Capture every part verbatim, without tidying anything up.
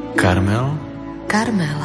Karmel? Karmel.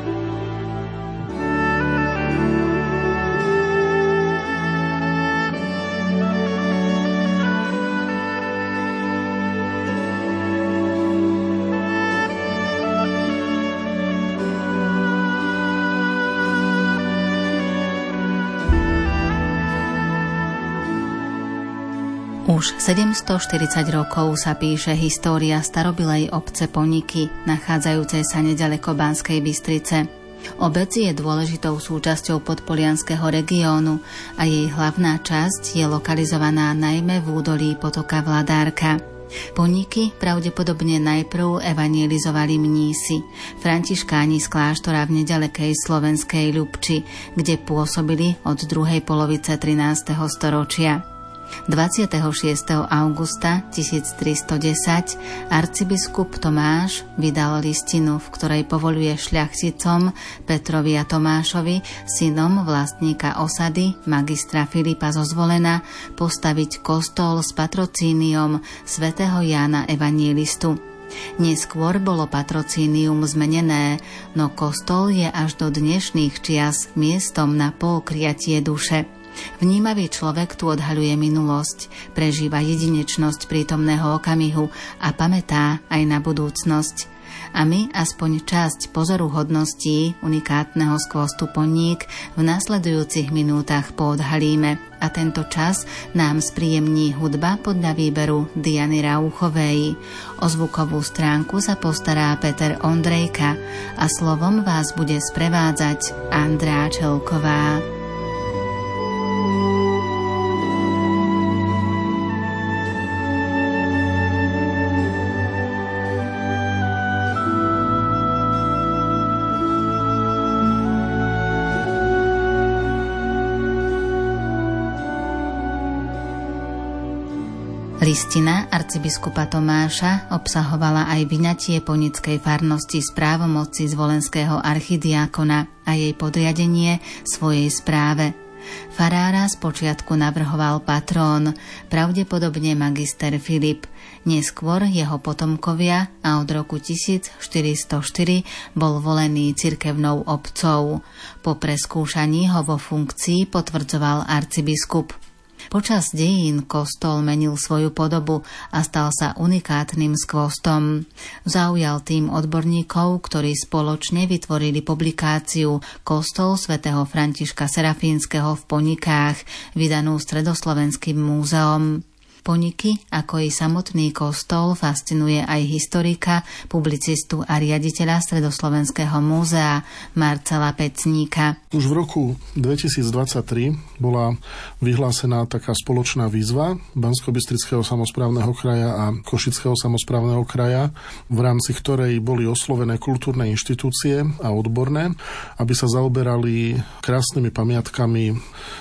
Už sedemstoštyridsať rokov sa píše história starobilej obce Poniky, nachádzajúcej sa neďaleko Banskej Bystrice. Obec je dôležitou súčasťou podpolianskeho regiónu a jej hlavná časť je lokalizovaná najmä v údolí potoka Vladárka. Poniky pravdepodobne najprv evangelizovali mnísi, františkáni z kláštora v neďalekej slovenskej Ľubči, kde pôsobili od druhej polovice trinásteho storočia. dvadsiateho šiesteho augusta tisíctristodesať arcibiskup Tomáš vydal listinu, v ktorej povoľuje šľachticom Petrovi a Tomášovi, synom vlastníka osady, magistra Filipa zo Zvolena, postaviť kostol s patrocíniom svätého Jána Evangelistu. Neskôr bolo patrocínium zmenené, no kostol je až do dnešných čias miestom na pookriatie duše. Vnímavý človek tu odhaľuje minulosť, prežíva jedinečnosť prítomného okamihu a pamätá aj na budúcnosť. A my aspoň časť pozoruhodností unikátneho skvostu Poník v nasledujúcich minútach poodhalíme a tento čas nám spríjemní hudba podľa výberu Diany Rauchovej. O zvukovú stránku sa postará Peter Ondrejka a slovom vás bude sprevádzať Andrea Čelková. Listina arcibiskupa Tomáša obsahovala aj vyňatie ponickej farnosti z právomoci zvolenského archidiákona a jej podriadenie svojej správe. Farára spočiatku navrhoval patrón, pravdepodobne magister Filip, neskôr jeho potomkovia a od roku tisícštyristoštyri bol volený cirkevnou obcou. Po preskúšaní ho vo funkcii potvrdzoval arcibiskup. Počas dejín kostol menil svoju podobu a stal sa unikátnym skvostom. Zaujal tým odborníkov, ktorí spoločne vytvorili publikáciu Kostol svätého Františka Serafínskeho v Ponikách, vydanú Stredoslovenským múzeom. Poniky, ako i samotný kostol, fascinuje aj historika, publicistu a riaditeľa Stredoslovenského múzea Marcela Pecníka. Už v roku dvetisícdvadsaťtri bola vyhlásená taká spoločná výzva Banskobystrického samosprávneho kraja a Košického samosprávneho kraja, v rámci ktorej boli oslovené kultúrne inštitúcie a odborné, aby sa zaoberali krásnymi pamiatkami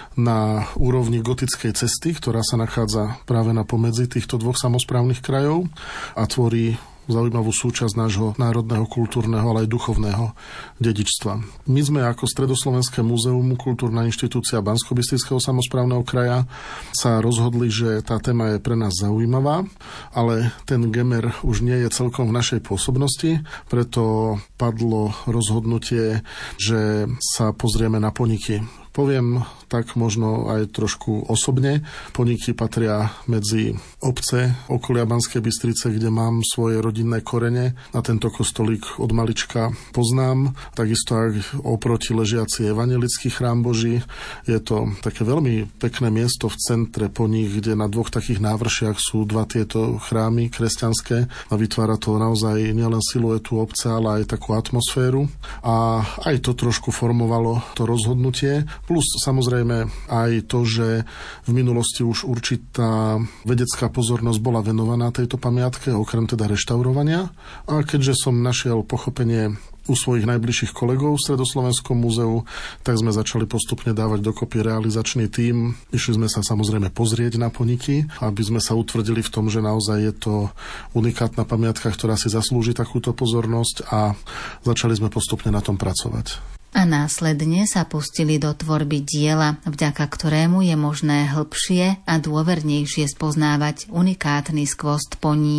na úrovni gotickej cesty, ktorá sa nachádza práve na pomedzi týchto dvoch samosprávnych krajov a tvorí zaujímavú súčasť nášho národného, kultúrneho, ale aj duchovného dedičstva. My sme ako Stredoslovenské múzeum, kultúrna inštitúcia Banskobystrického samosprávneho kraja sa rozhodli, že tá téma je pre nás zaujímavá, ale ten gemer už nie je celkom v našej pôsobnosti, preto padlo rozhodnutie, že sa pozrieme na Poniky. Poviem tak možno aj trošku osobne. Poniky patria medzi obce okolia Banskej Bystrice, kde mám svoje rodinné korene. Na tento kostolík od malička poznám. Takisto aj oproti ležiaci evanjelický chrám Boží. Je to také veľmi pekné miesto v centre Poník, kde na dvoch takých návršiach sú dva tieto chrámy kresťanské a vytvára to naozaj nielen siluetu obce, ale aj takú atmosféru. A aj to trošku formovalo to rozhodnutie. Plus samozrejme aj to, že v minulosti už určitá vedecká pozornosť bola venovaná tejto pamiatke, okrem teda reštaurovania. A keďže som našiel pochopenie u svojich najbližších kolegov v Stredoslovenskom múzeu, tak sme začali postupne dávať dokopy realizačný tím. Išli sme sa samozrejme pozrieť na Poniky, aby sme sa utvrdili v tom, že naozaj je to unikátna pamiatka, ktorá si zaslúži takúto pozornosť, a začali sme postupne na tom pracovať. A následne sa pustili do tvorby diela, vďaka ktorému je možné hĺbšie a dôvernejšie spoznávať unikátny skvost Poník.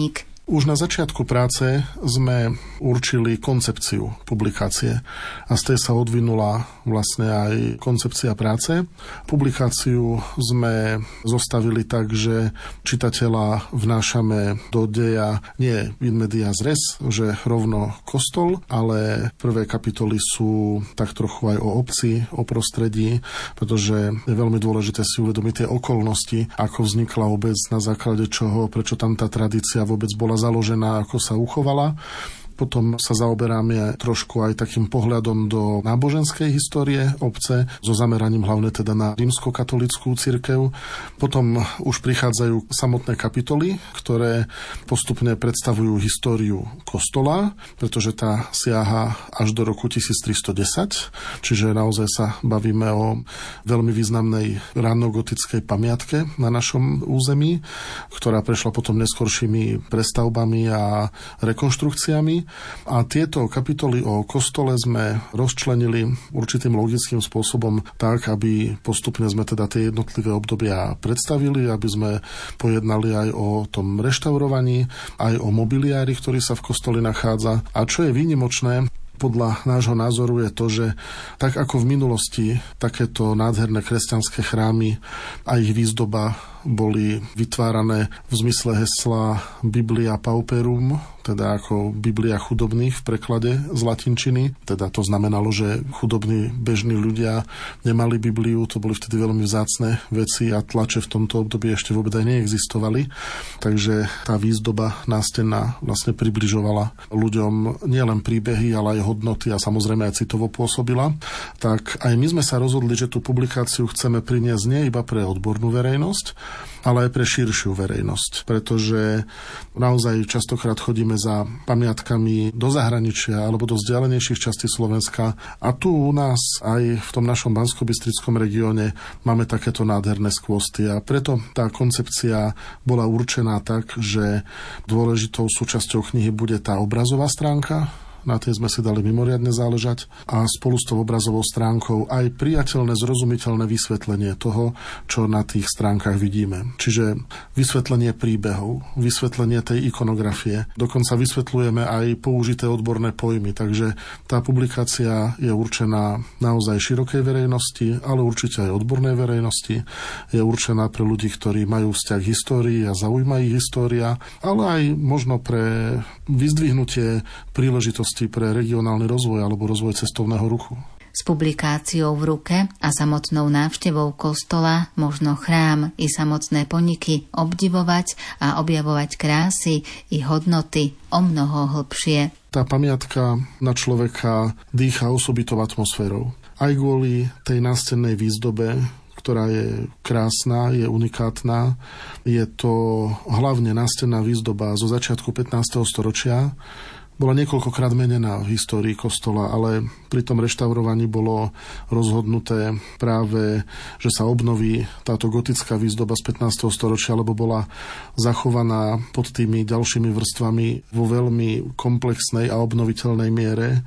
Už na začiatku práce sme určili koncepciu publikácie a z tej sa odvinula vlastne aj koncepcia práce. Publikáciu sme zostavili tak, že čitateľa vnášame do deja nie in medias res, že rovno kostol, ale prvé kapitoly sú tak trochu aj o obci, o prostredí, pretože je veľmi dôležité si uvedomiť tie okolnosti, ako vznikla obec, na základe čoho, prečo tam tá tradícia vôbec bola založená, ako sa uchovala. Potom sa zaoberáme trošku aj takým pohľadom do náboženskej histórie obce, so zameraním hlavne teda na rímskokatolickú cirkev. Potom už prichádzajú samotné kapitoly, ktoré postupne predstavujú históriu kostola, pretože tá siaha až do roku tisíctristodesať, čiže naozaj sa bavíme o veľmi významnej rannogotickej pamiatke na našom území, ktorá prešla potom neskoršími prestavbami a rekonštrukciami. A tieto kapitoly o kostole sme rozčlenili určitým logickým spôsobom tak, aby postupne sme teda tie jednotlivé obdobia predstavili, aby sme pojednali aj o tom reštaurovaní, aj o mobiliári, ktorý sa v kostole nachádza. A čo je výnimočné, podľa nášho názoru je to, že tak ako v minulosti takéto nádherné kresťanské chrámy a ich výzdoba boli vytvárané v zmysle hesla Biblia Pauperum, teda ako Biblia chudobných v preklade z latinčiny. Teda to znamenalo, že chudobní bežní ľudia nemali Bibliu, to boli vtedy veľmi vzácne veci a tlače v tomto období ešte vôbec aj neexistovali. Takže tá výzdoba nástenná vlastne približovala ľuďom nielen príbehy, ale aj hodnoty a samozrejme aj citovo pôsobila. Tak aj my sme sa rozhodli, že tú publikáciu chceme priniesť nie iba pre odbornú verejnosť, ale aj pre širšiu verejnosť, pretože naozaj častokrát chodíme za pamiatkami do zahraničia alebo do vzdialenejších častí Slovenska a tu u nás aj v tom našom Banskobystrickom regióne máme takéto nádherné skvosty a preto tá koncepcia bola určená tak, že dôležitou súčasťou knihy bude tá obrazová stránka. Na tej sme si dali mimoriadne záležať a spolu s tou obrazovou stránkou aj priateľné, zrozumiteľné vysvetlenie toho, čo na tých stránkach vidíme. Čiže vysvetlenie príbehov, vysvetlenie tej ikonografie. Dokonca vysvetľujeme aj použité odborné pojmy, takže tá publikácia je určená naozaj širokej verejnosti, ale určite aj odbornej verejnosti. Je určená pre ľudí, ktorí majú vzťah k histórii a zaujíma ich história, ale aj možno pre vyzdvihnutie príležitosti pre regionálny rozvoj alebo rozvoj cestovného ruchu. S publikáciou v ruke a samotnou návštevou kostola možno chrám i samotné poniky obdivovať a objavovať krásy i hodnoty o mnoho hlbšie. Tá pamiatka na človeka dýcha osobitou atmosférou. Aj kvôli tej nástennej výzdobe, ktorá je krásna, je unikátna. Je to hlavne nástenná výzdoba zo začiatku pätnásteho storočia. Bola niekoľkokrát menená v histórii kostola, ale pri tom reštaurovaní bolo rozhodnuté práve, že sa obnoví táto gotická výzdoba z pätnásteho storočia, lebo bola zachovaná pod tými ďalšími vrstvami vo veľmi komplexnej a obnoviteľnej miere.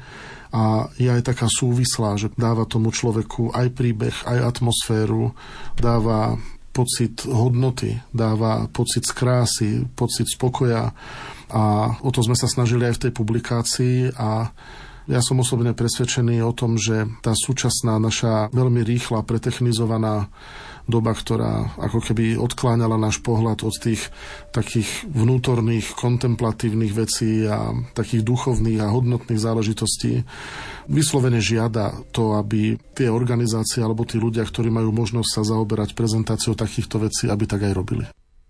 A je aj taká súvislá, že dáva tomu človeku aj príbeh, aj atmosféru, dáva pocit hodnoty, dáva pocit z krásy, pocit spokoja. A o to sme sa snažili aj v tej publikácii a ja som osobne presvedčený o tom, že tá súčasná naša veľmi rýchla, pretechnizovaná doba, ktorá ako keby odkláňala náš pohľad od tých takých vnútorných, kontemplatívnych vecí a takých duchovných a hodnotných záležitostí, vyslovene žiada to, aby tie organizácie alebo tí ľudia, ktorí majú možnosť sa zaoberať prezentáciou takýchto vecí, aby tak aj robili.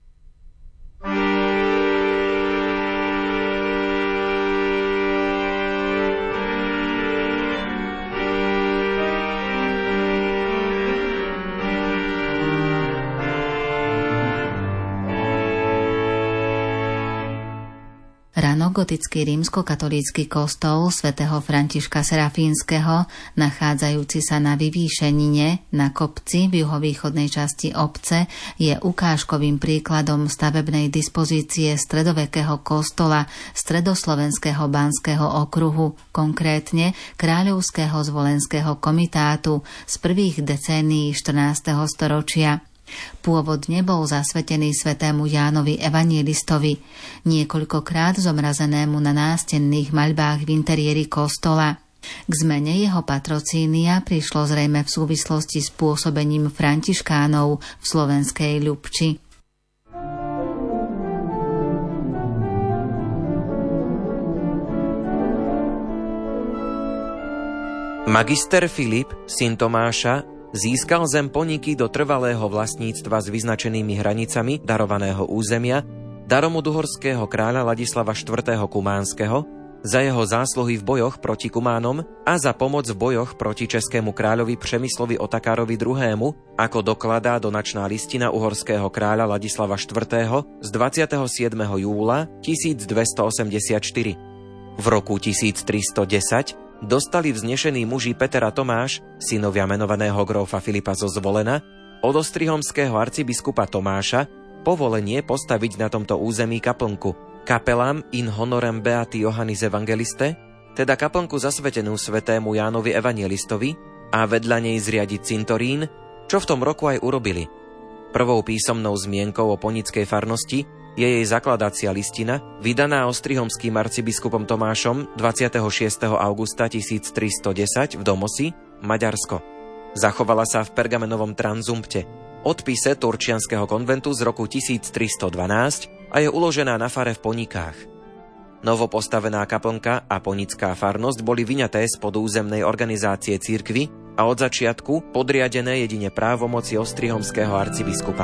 Gotický rímskokatolícky kostol svätého Františka Serafínskeho, nachádzajúci sa na vyvýšenine na kopci v juhovýchodnej časti obce, je ukážkovým príkladom stavebnej dispozície stredovekého kostola stredoslovenského Banského okruhu, konkrétne Kráľovského zvolenského komitátu z prvých decénií štrnásteho storočia. Pôvodne bol zasvetený svätému Jánovi Evangelistovi, niekoľkokrát zomrazenému na nástenných maľbách v interiéri kostola. K zmene jeho patrocínia prišlo zrejme v súvislosti s pôsobením františkánov v slovenskej Ľubči. Magister Filip, syn Tomáša, získal zem Poníky do trvalého vlastníctva s vyznačenými hranicami darovaného územia darom od uhorského kráľa Ladislava štvrtého. Kumánskeho za jeho zásluhy v bojoch proti Kumánom a za pomoc v bojoch proti českému kráľovi Přemyslovi Otakárovi druhému., ako dokladá donačná listina uhorského kráľa Ladislava štvrtého. z dvadsiateho siedmeho júla tisícdvestoosemdesiatštyri. V roku tisíctristodesať dostali vznešení muži Peter a Tomáš, synovia menovaného grófa Filipa zo Zvolena, od ostrihomského arcibiskupa Tomáša povolenie postaviť na tomto území kaplnku Capellam in honorem Beati Johannis Evangeliste, teda kaplnku zasvetenú svätému Jánovi Evangelistovi, a vedľa nej zriadiť cintorín, čo v tom roku aj urobili. Prvou písomnou zmienkou o ponickej farnosti je jej zakladacia listina, vydaná ostrihomským arcibiskupom Tomášom dvadsiateho šiesteho augusta tisíctristodesať v Domosi, Maďarsko. Zachovala sa v pergamenovom tranzumpte, odpise Turčianskeho konventu z roku tisíctristodvanásť a je uložená na fare v Poníkách. Novopostavená kaplnka a ponická farnosť boli vyňaté spod územnej organizácie cirkvi a od začiatku podriadené jedine právomoci ostrihomského arcibiskupa.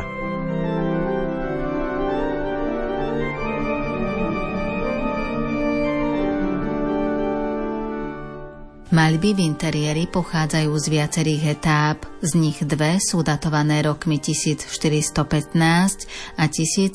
Maľby v interiéri pochádzajú z viacerých etáp, z nich dve sú datované rokmi tisícštyristopätnásť a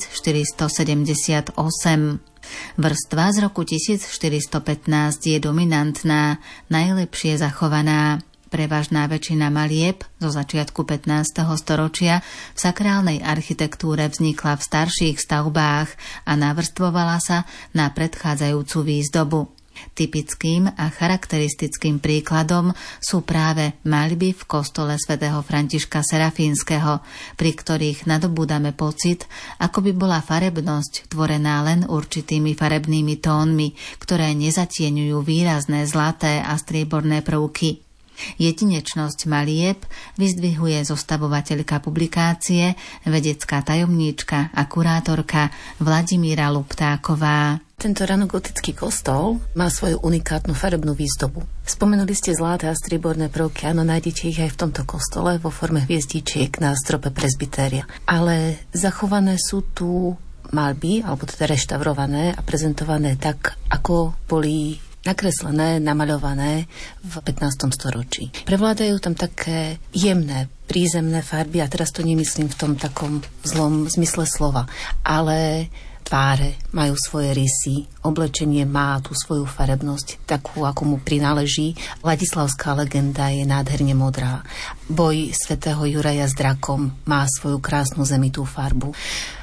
tisícštyristosedemdesiatosem. Vrstva z roku tisícštyristopätnásť je dominantná, najlepšie zachovaná. Prevažná väčšina malieb zo začiatku pätnásteho storočia v sakrálnej architektúre vznikla v starších stavbách a navrstvovala sa na predchádzajúcu výzdobu. Typickým a charakteristickým príkladom sú práve maľby v kostole svätého Františka Serafínskeho, pri ktorých nadobúdame pocit, ako by bola farebnosť tvorená len určitými farebnými tónmi, ktoré nezatieňujú výrazné zlaté a strieborné prvky. Jedinečnosť malieb vyzdvihuje zostavovateľka publikácie, vedecká tajomníčka a kurátorka Vladimíra Luptáková. Tento ranogotický kostol má svoju unikátnu farebnú výzdobu. Spomenuli ste zlaté a strieborné prvky, áno, nájdete ich aj v tomto kostole vo forme hviezdičiek na strope presbytéria. Ale zachované sú tu maľby, alebo teda reštaurované a prezentované tak, ako boli nakreslené, namaľované v pätnástom storočí. Prevládajú tam také jemné, prízemné farby, a teraz to nemyslím v tom takom zlom zmysle slova, ale tváre majú svoje rysy, oblečenie má tú svoju farebnosť, takú, ako mu prináleží. Ladislavská legenda je nádherne modrá. Boj svätého Juraja s drakom má svoju krásnu zemitú farbu.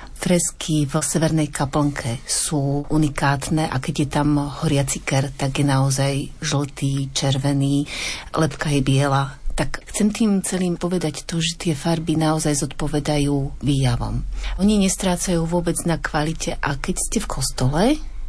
Fresky v severnej kaplnke sú unikátne a keď je tam horiaci ker, tak je naozaj žltý, červený, lebka je biela. Tak chcem tým celým povedať to, že tie farby naozaj zodpovedajú výjavom. Oni nestrácajú vôbec na kvalite, a keď ste v kostole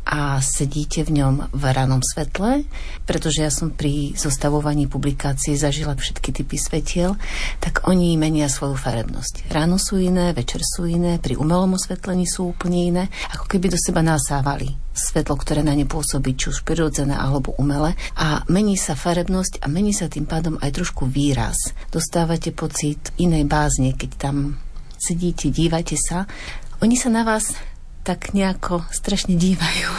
a sedíte v ňom v ranom svetle, pretože ja som pri zostavovaní publikácie zažila všetky typy svetiel, tak oni menia svoju farebnosť. Ráno sú iné, večer sú iné, pri umelom osvetlení sú úplne iné, ako keby do seba nasávali svetlo, ktoré na ne pôsobí, či už prirodzené alebo umelé, a mení sa farebnosť a mení sa tým pádom aj trošku výraz. Dostávate pocit inej bázne, keď tam sedíte, dívate sa. Oni sa na vás tak nejako strašne dívajú.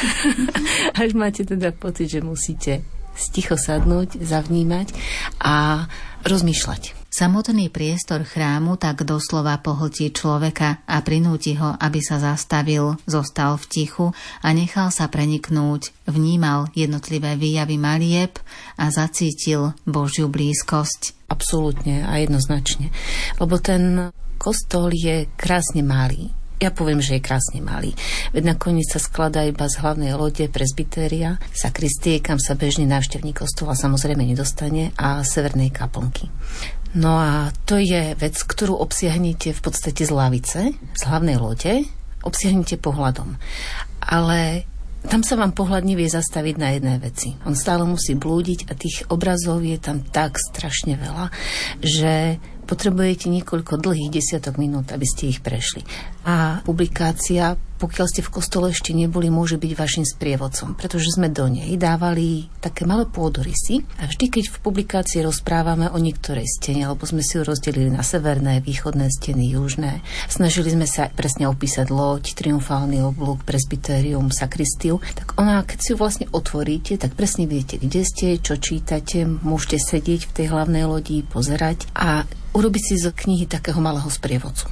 Až máte teda pocit, že musíte sticho sadnúť, zavnímať a rozmýšľať. Samotný priestor chrámu tak doslova pohltí človeka a prinúti ho, aby sa zastavil, zostal v tichu a nechal sa preniknúť, vnímal jednotlivé výjavy malieb a zacítil Božiu blízkosť. Absolútne a jednoznačne. Lebo ten kostol je krásne malý. Ja poviem, že je krásne malý. Veď nakoniec sa skladá iba z hlavnej lode, presbytéria, sakristie, kam sa bežný návštevník kostola samozrejme nedostane, a severnej kaplnky. No a to je vec, ktorú obsiahnete v podstate z lavice, z hlavnej lode, obsiahnete pohľadom. Ale tam sa vám pohľad nevie zastaviť na jednej veci. On stále musí blúdiť a tých obrazov je tam tak strašne veľa, že potrebujete niekoľko dlhých desiatok minút, aby ste ich prešli. A publikácia, pokiaľ ste v kostole ešte neboli, môže byť vašim sprievodcom, pretože sme do nej dávali také malé pôdorysy a vždy, keď v publikácii rozprávame o niektorej stene, lebo sme si ju rozdelili na severné, východné steny, južné, snažili sme sa presne opísať loď, triumfálny oblúk, presbytérium, sakristiu, tak ona, keď si ju vlastne otvoríte, tak presne viete, kde ste, čo čítate, môžete sedieť v tej hlavnej lodi, pozerať a urobiť si z knihy takého malého sprievodcu.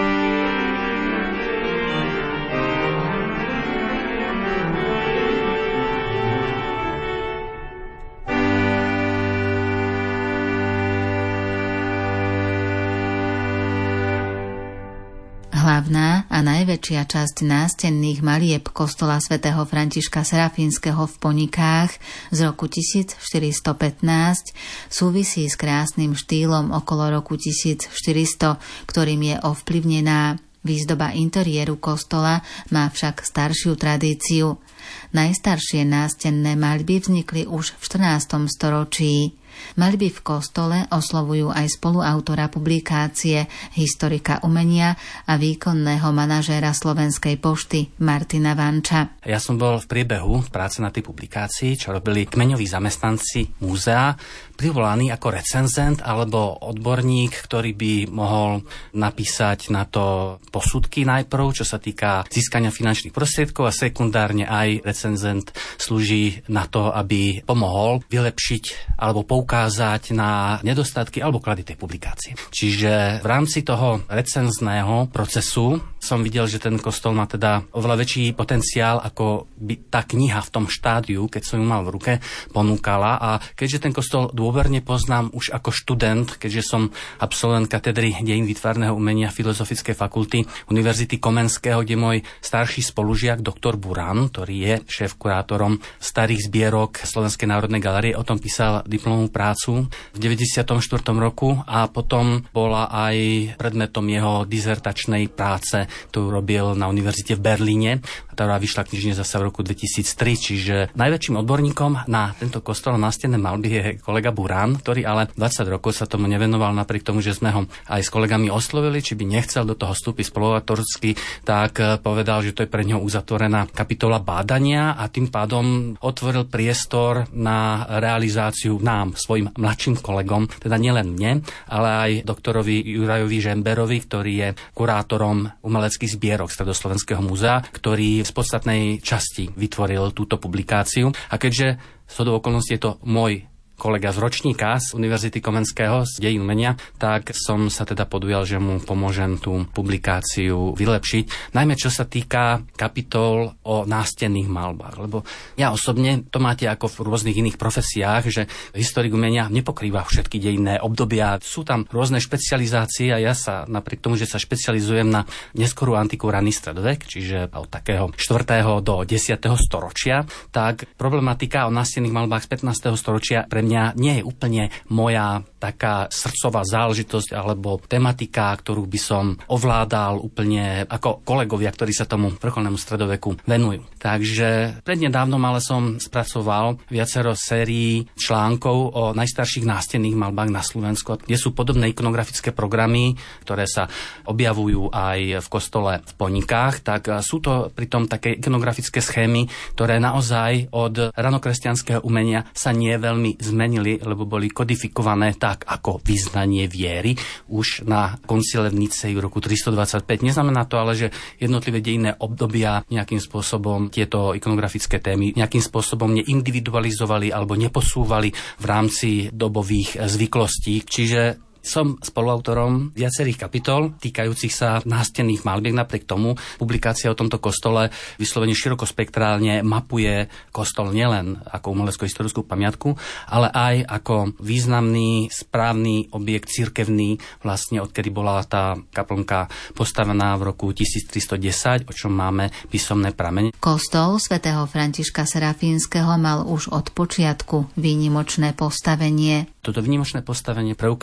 Hlavná a najväčšia časť nástenných malieb kostola svätého Františka Serafínskeho v Ponikách z roku tisícštyristopätnásť súvisí s krásnym štýlom okolo roku tisícštyristo, ktorým je ovplyvnená. Výzdoba interiéru kostola má však staršiu tradíciu. Najstaršie nástenné maľby vznikli už v štrnástom storočí. Maľby v kostole oslovujú aj spoluautora publikácie, historika umenia a výkonného manažéra Slovenskej pošty Martina Vanča. Ja som bol v priebehu práce na tej publikácii, čo robili kmeňoví zamestnanci múzea, privolaný ako recenzent alebo odborník, ktorý by mohol napísať na to posudky najprv, čo sa týka získania finančných prostriedkov a sekundárne aj recenzent slúži na to, aby pomohol vylepšiť alebo poukázať na nedostatky alebo klady tej publikácie. Čiže v rámci toho recenzného procesu som videl, že ten kostol má teda oveľa väčší potenciál, ako by tá kniha v tom štádiu, keď som ju mal v ruke, ponúkala. A keďže ten kostol dôverne poznám už ako študent, keďže som absolvent katedry dejín výtvarného umenia Filozofickej fakulty Univerzity Komenského, kde môj starší spolužiak, doktor Burán, ktorý je šéf-kurátorom starých zbierok Slovenskej národnej galérie, o tom písal diplomovú prácu v deväťdesiatom štvrtom roku a potom bola aj predmetom jeho dizertačnej práce, ktorú robil na univerzite v Berlíne, ktorá vyšla knižne zasa v roku dvetisíctri, čiže najväčším odborníkom na tento kostol a nástenné maľby je kolega Burán, ktorý ale dvadsať rokov sa tomu nevenoval, napriek tomu, že sme ho aj s kolegami oslovili, či by nechcel do toho vstúpiť spoluautorsky, tak povedal, že to je pre neho uzatvorená kapitola bádania a tým pádom otvoril priestor na realizáciu nám, svojim mladším kolegom, teda nielen mne, ale aj doktorovi Jurajovi Žemberovi, ktorý je kurátorom umeleckých zbierok Stredoslovenského múzea, ktorý v podstatnej časti vytvoril túto publikáciu. A keďže zhodou okolností je to môj kolega z ročníka z Univerzity Komenského z dejín umenia, tak som sa teda podujal, že mu pomôžem tú publikáciu vylepšiť. Najmä čo sa týka kapitol o nástenných maľbách. Lebo ja osobne, to máte ako v rôznych iných profesiách, že historik umenia nepokrýva všetky dejinné obdobia. Sú tam rôzne špecializácie a ja sa napriek tomu, že sa špecializujem na neskorú antiku, raný stredovek, čiže od takého štvrtého do desiateho storočia, tak problematika o nástenných maľbách z pätnásteho storočia pre mňa nie je úplne moja taká srdcová záležitosť alebo tematika, ktorú by som ovládal úplne ako kolegovia, ktorí sa tomu vrcholnému stredoveku venujú. Takže prednedávnom ale som spracoval viacero sérií článkov o najstarších nástenných maľbách na Slovensku, kde sú podobné ikonografické programy, ktoré sa objavujú aj v kostole v Ponikách, tak sú to pritom také ikonografické schémy, ktoré naozaj od ranokresťanského umenia sa nie veľmi zmenili, lebo boli kodifikované tak ako vyznanie viery už na koncile v Nicei v roku tristodvadsaťpäť. Neznamená to ale, že jednotlivé dejinné obdobia nejakým spôsobom tieto ikonografické témy nejakým spôsobom neindividualizovali alebo neposúvali v rámci dobových zvyklostí. Čiže som spoluautorom viacerých kapitol týkajúcich sa nástenných maľbiek. Napriek tomu publikácia o tomto kostole vyslovene širokospektrálne mapuje kostol nielen ako umelecko-historickú pamiatku, ale aj ako významný, správny objekt cirkevný, vlastne odkedy bola tá kaplnka postavená v roku tisíctristodesať, o čom máme písomné pramene. Kostol svätého Františka Serafínskeho mal už od počiatku výnimočné postavenie. Toto výnimočné postavenie preukazujú aj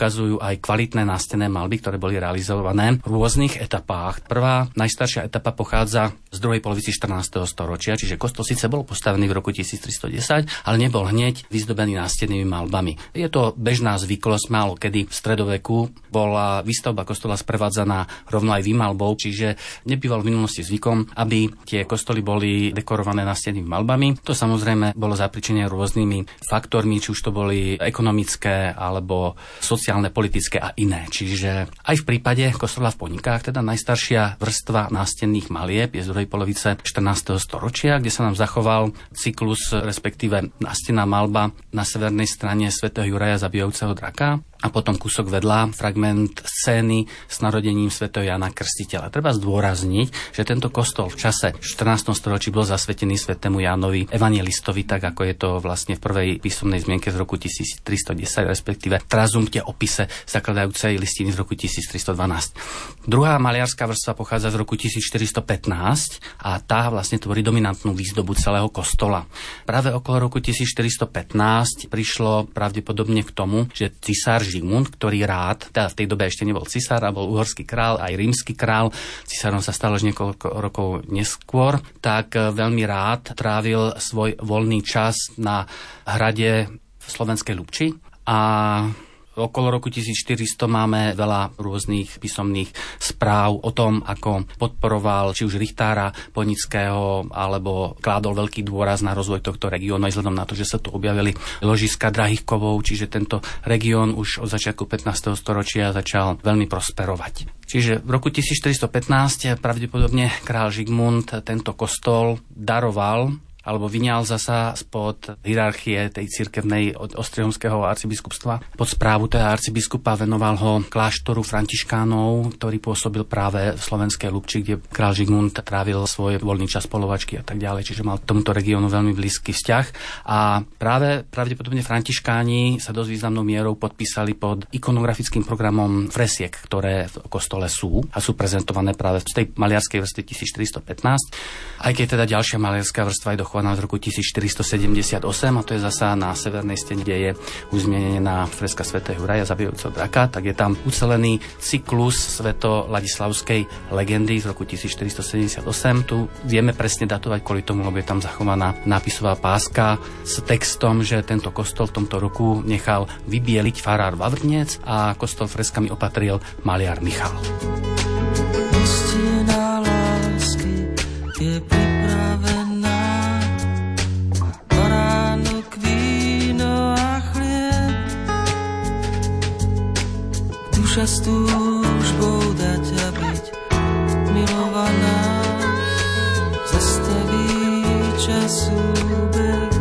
aj kvalitné nástenné malby, ktoré boli realizované v rôznych etapách. Prvá, najstaršia etapa pochádza z druhej polovici štrnásteho storočia, čiže kostol síce bol postavený v roku tisíctristodesať, ale nebol hneď vyzdobený nástennými malbami. Je to bežná zvyklosť, málo kedy v stredoveku bola výstavba kostola sprevádzaná rovno aj výmalbou, čiže nebýval v minulosti zvykom, aby tie kostoly boli dekorované nástennými malbami. To samozrejme bolo zapričené rôznymi faktormi, či už to boli ekonomické alebo sociálne, politické a iné. Čiže aj v prípade kostola v Ponikách, teda najstaršia vrstva nástenných malieb je z druhej polovice štrnásteho storočia, kde sa nám zachoval cyklus, respektíve nástenná malba na severnej strane svätého Juraja zabijajúceho draka a potom kúsok vedľa fragment scény s narodením svätého Jana Krstiteľa. Treba zdôrazniť, že tento kostol v čase štrnástom storočí bol zasvetený svätému Jánovi Evangelistovi, tak ako je to vlastne v prvej písomnej zmienke z roku tisíctristodesať, respektíve Trazumte opise zakladajúcej listiny z roku tisíctristodvanásť. Druhá maliarská vrstva pochádza z roku tisícštyristopätnásť a tá vlastne tvorí dominantnú výzdobu celého kostola. Práve okolo roku tisícštyristopätnásť prišlo pravdepodobne k tomu, že cisár Žigmund, ktorý rád, teda v tej dobe ešte nebol cisár, a bol uhorský král, aj rímsky král, cisárom sa stalo už niekoľko rokov neskôr, tak veľmi rád trávil svoj voľný čas na hrade v Slovenskej Ľubči a okolo roku tisícštyristo máme veľa rôznych písomných správ o tom, ako podporoval či už Richtára Ponického, alebo kládol veľký dôraz na rozvoj tohto regiónu, aj vzhľadom na to, že sa tu objavili ložiska drahých kovov, čiže tento región už od začiatku pätnásteho storočia začal veľmi prosperovať. Čiže v roku tisícštyristopätnásť pravdepodobne král Žigmund tento kostol daroval alebo vyňal zasa spod hierarchie tej cirkevnej od Ostrihomského arcibiskupstva. Pod správu teda arcibiskupa venoval ho kláštoru františkánov, ktorý pôsobil práve v Slovenskej Ľubči, kde král Žigmund trávil svoj voľný čas, polovačky a tak ďalej, čiže mal tomuto regiónu veľmi blízky vzťah. A práve pravdepodobne františkáni sa dosť významnou mierou podpísali pod ikonografickým programom fresiek, ktoré v kostole sú a sú prezentované práve v tej maliarskej vrstve tisícštyristopätnásť. Aj keď teda ďalšia maliarská vrstva je dochovaná z roku tisícštyristosedemdesiatosem, a to je zasa na severnej stene, kde je už zmienená freska svätého Juraja zabijajúceho draka, tak je tam ucelený cyklus sveto-ladislavskej legendy z roku tisícštyristosedemdesiatosem. Tu vieme presne datovať kvôli tomu, lebo je tam zachovaná nápisová páska s textom, že tento kostol v tomto roku nechal vybieliť farár Vavrnec a kostol freskami opatril maliar Michal. Hostina lásky je pripravená, baránok, víno a chlieb. Duša s túžbou dať a byť milovaná, zastaví času beh.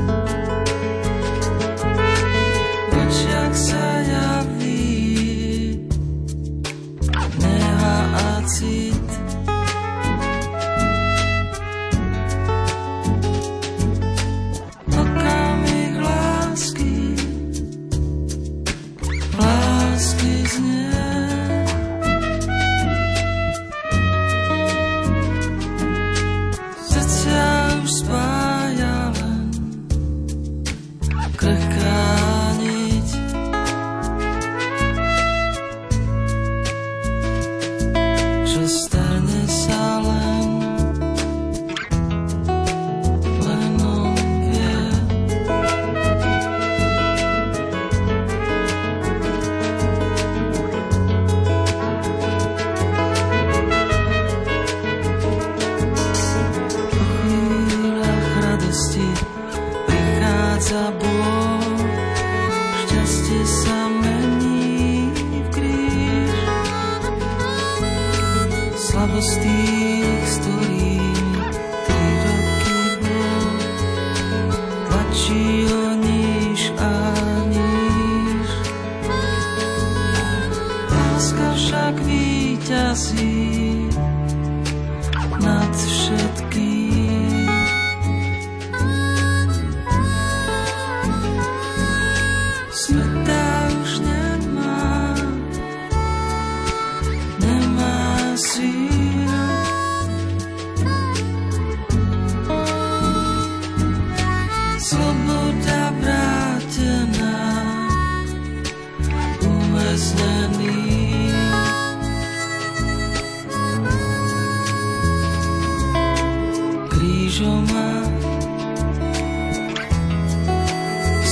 V očiach sa javí neha a cít. Okamih lásky, lásky znie. Srdcia už spája len krehká niť. Čo stane sa len, len on vie. Po chvíľach radosti prichádza bôľ, šťastie sa mení v kríž. Slabosť tých, s ktorými tri roky bol, tlačí ho níž a níž. Láska však víťazí nad všetkým. Smrta už nemá, nemá síl. Sloboda vrátená, uväznený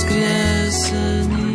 vzkriesení.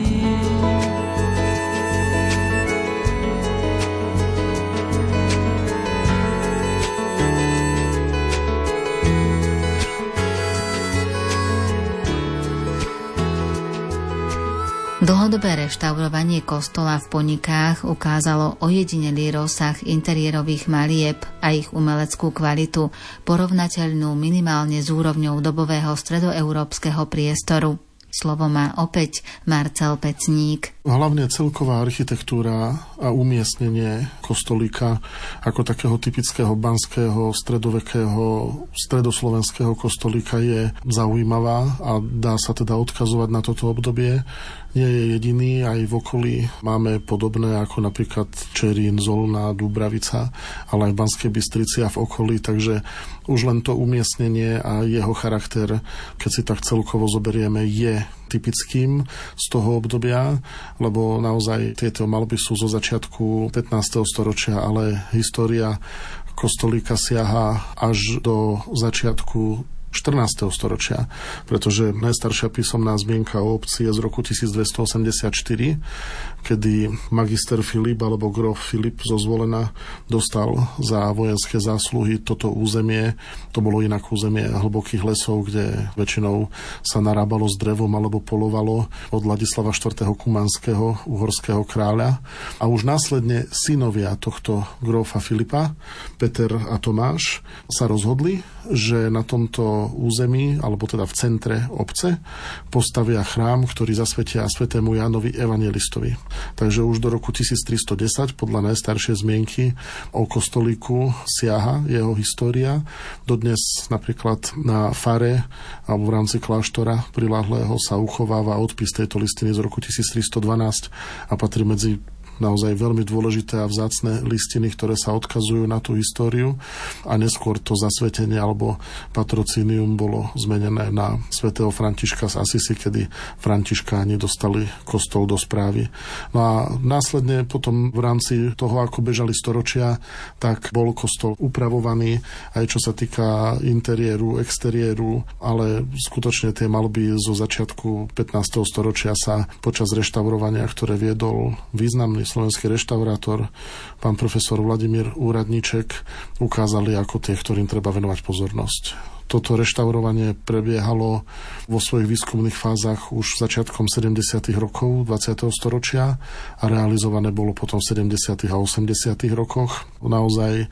Dlhodobé reštaurovanie kostola v Ponikách ukázalo ojedinelý rozsah interiérových malieb a ich umeleckú kvalitu, porovnateľnú minimálne s úrovňou dobového stredoeurópskeho priestoru. Slovo má opäť Marcel Pecník. Hlavne celková architektúra a umiestnenie kostolíka ako takého typického banského, stredovekého, stredoslovenského kostolíka je zaujímavá a dá sa teda odkazovať na toto obdobie. Nie je jediný, aj v okolí máme podobné ako napríklad Čerín, Zolná, Dubravica, ale aj v Banskej Bystrici a v okolí, takže už len to umiestnenie a jeho charakter, keď si tak celkovo zoberieme, je typickým z toho obdobia, lebo naozaj tieto maľby sú zo začiatku pätnásteho storočia, ale história kostolíka siaha až do začiatku štrnásteho storočia, pretože najstaršia písomná zmienka o obci je z roku tisícdvestoosemdesiatštyri, kedy magister Filip alebo grof Filip zo Zvolena dostal za vojenské zásluhy toto územie. To bolo inak územie hlbokých lesov, kde väčšinou sa narábalo s drevom alebo polovalo od Ladislava štvrtého. Kumanského, uhorského kráľa. A už následne synovia tohto grofa Filipa, Peter a Tomáš, sa rozhodli, že na tomto území, alebo teda v centre obce, postavia chrám, ktorý zasvetia svätému Jánovi Evangelistovi. Takže už do roku tisíctristodesať, podľa najstaršej zmienky o kostolíku siaha jeho história. Dodnes napríklad na fare alebo v rámci kláštora priláhlého sa uchováva odpis tejto listiny z roku tisíctristodvanásť a patrí medzi naozaj veľmi dôležité a vzácne listiny, ktoré sa odkazujú na tú históriu a neskôr to zasvetenie alebo patrocínium bolo zmenené na svätého Františka z Asisi, kedy františkáni dostali kostol do správy. No a následne potom v rámci toho, ako bežali storočia, tak bol kostol upravovaný aj čo sa týka interiéru, exteriéru, ale skutočne tie maľby zo začiatku pätnásteho storočia sa počas reštaurovania, ktoré viedol významný slovenský reštaurátor, pán profesor Vladimír Úradníček, ukázali ako tie, ktorým treba venovať pozornosť. Toto reštaurovanie prebiehalo vo svojich výskumných fázach už začiatkom sedemdesiatych rokov dvadsiateho storočia a realizované bolo potom v sedemdesiatych a osemdesiatych rokoch. Naozaj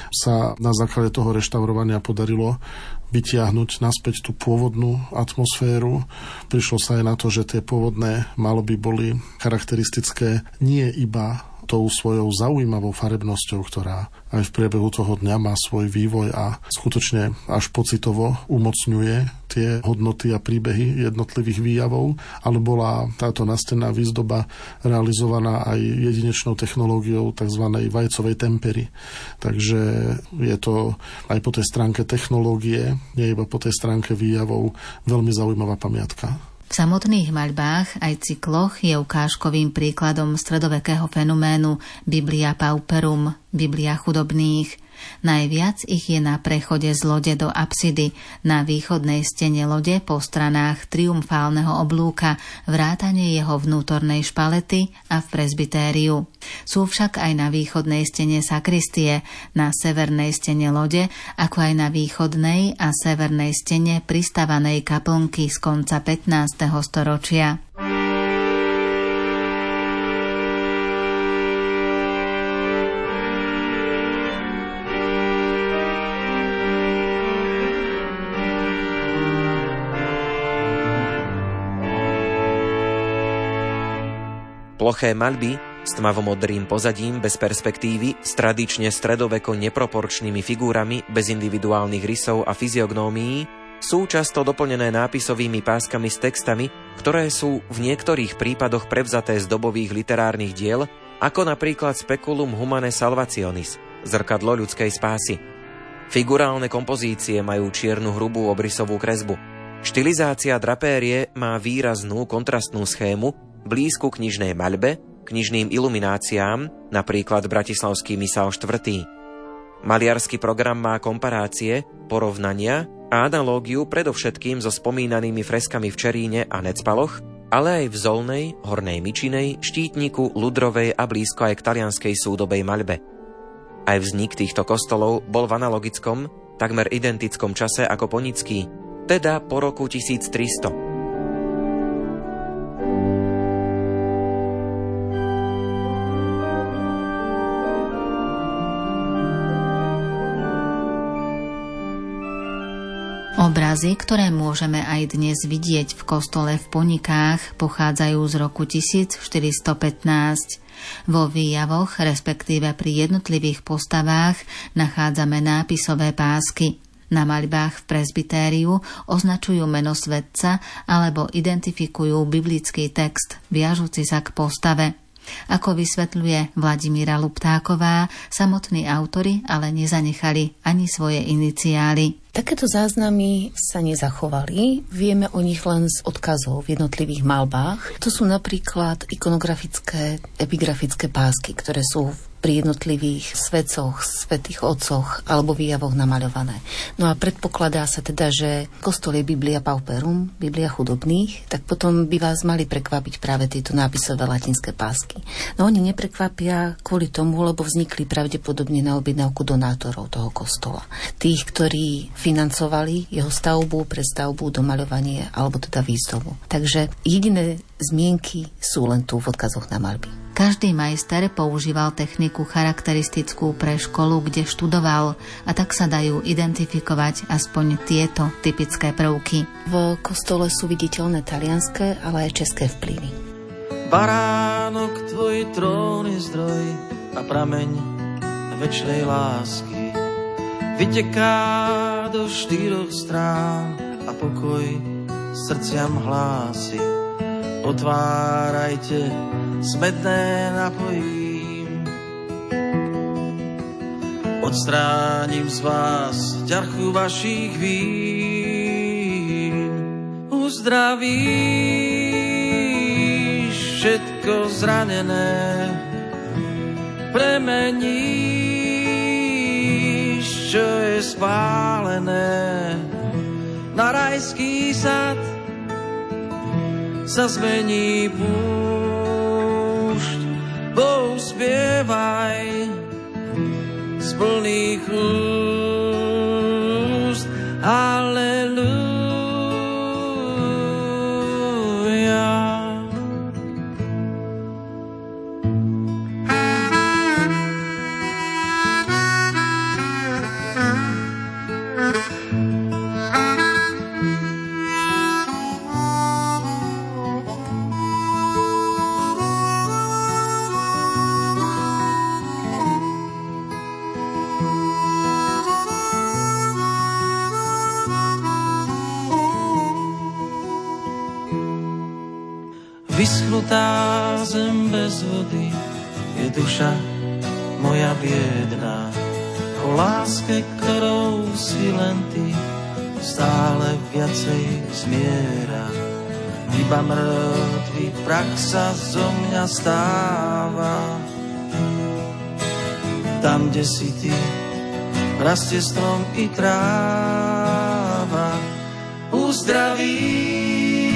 sa na základe toho reštaurovania podarilo vytiahnuť naspäť tú pôvodnú atmosféru. Prišlo sa aj na to, že tie pôvodné maľby boli charakteristické nie iba tou svojou zaujímavou farebnosťou, ktorá aj v priebehu toho dňa má svoj vývoj a skutočne až pocitovo umocňuje tie hodnoty a príbehy jednotlivých výjavov, ale bola táto nastenná výzdoba realizovaná aj jedinečnou technológiou tzv. Vajcovej tempery. Takže je to aj po tej stránke technológie, nie iba po tej stránke výjavov, veľmi zaujímavá pamiatka. V samotných maľbách aj cykloch je ukážkovým príkladom stredovekého fenoménu Biblia Pauperum, Biblia chudobných. Najviac ich je na prechode z lode do apsidy, na východnej stene lode po stranách triumfálneho oblúka, vrátane jeho vnútornej špalety a v presbytériu. Sú však aj na východnej stene sakristie, na severnej stene lode, ako aj na východnej a severnej stene pristavanej kaplnky z konca pätnásteho storočia. Ploché maľby s tmavomodrým pozadím bez perspektívy, s tradične stredoveko neproporčnými figúrami bez individuálnych rysov a fyziognómií sú často doplnené nápisovými páskami s textami, ktoré sú v niektorých prípadoch prevzaté z dobových literárnych diel, ako napríklad Speculum humane salvationis, zrkadlo ľudskej spásy. Figurálne kompozície majú čiernu hrubú obrysovú kresbu. Štilizácia drapérie má výraznú kontrastnú schému, blízku knižnej maľbe, knižným ilumináciám, napríklad bratislavský Misál štvrtý. Maliarsky program má komparácie, porovnania a analógiu predovšetkým so spomínanými freskami v Čeríne a Necpaloch, ale aj v Zolnej, Hornej Mičinej, Štítniku, Ludrovej a blízko aj k talianskej súdobej maľbe. Aj vznik týchto kostolov bol v analogickom, takmer identickom čase ako ponický, teda po roku tisíctristo. Obrazy, ktoré môžeme aj dnes vidieť v kostole v Ponikách, pochádzajú z roku tisícštyristopätnásť. Vo výjavoch, respektíve pri jednotlivých postavách, nachádzame nápisové pásky. Na maľbách v presbytériu označujú meno svätca alebo identifikujú biblický text, viažúci sa k postave. Ako vysvetľuje Vladimíra Luptáková, samotní autori ale nezanechali ani svoje iniciály. Takéto záznamy sa nezachovali, vieme o nich len z odkazov v jednotlivých maľbách. To sú napríklad ikonografické, epigrafické pásky, ktoré sú pri jednotlivých svetcoch, svätých otcoch alebo výjavoch namaľované. No a predpokladá sa teda, že kostol je Biblia Pauperum, Biblia chudobných, tak potom by vás mali prekvapiť práve tieto nápisové latinské pásky. No oni neprekvapia kvôli tomu, lebo vznikli pravdepodobne na objednávku donátorov toho kostola. Tých, ktorí financovali jeho stavbu, prestavbu, domaľovanie alebo teda výzdobu. Takže jediné zmienky sú len tu v odkazoch na maľby. Každý majster používal techniku charakteristickú pre školu, kde študoval, a tak sa dajú identifikovať aspoň tieto typické prvky. V kostole sú viditeľné talianské, ale aj české vplyvy. Baránok, tvoj trón je zdroj a prameň večnej lásky. Vyteká do štyroch strán a pokoj srdciam hlási. Otvárajte, smedné napojím. Odstránim z vás ťarchu vašich vín. Uzdravíš všetko zranené, premeníš, čo je spálené, na rajský sad sa zmení púšť. Bohu spievaj z plných úst. Halelúja. Vyschnutá zem bez vody je duša moja biedná. O láske, ktorou si len ty stále viacej zmiera. Iba mŕtvý prach sa zo mňa stáva. Tam, kde si ty, rastie strom i tráva. Uzdraví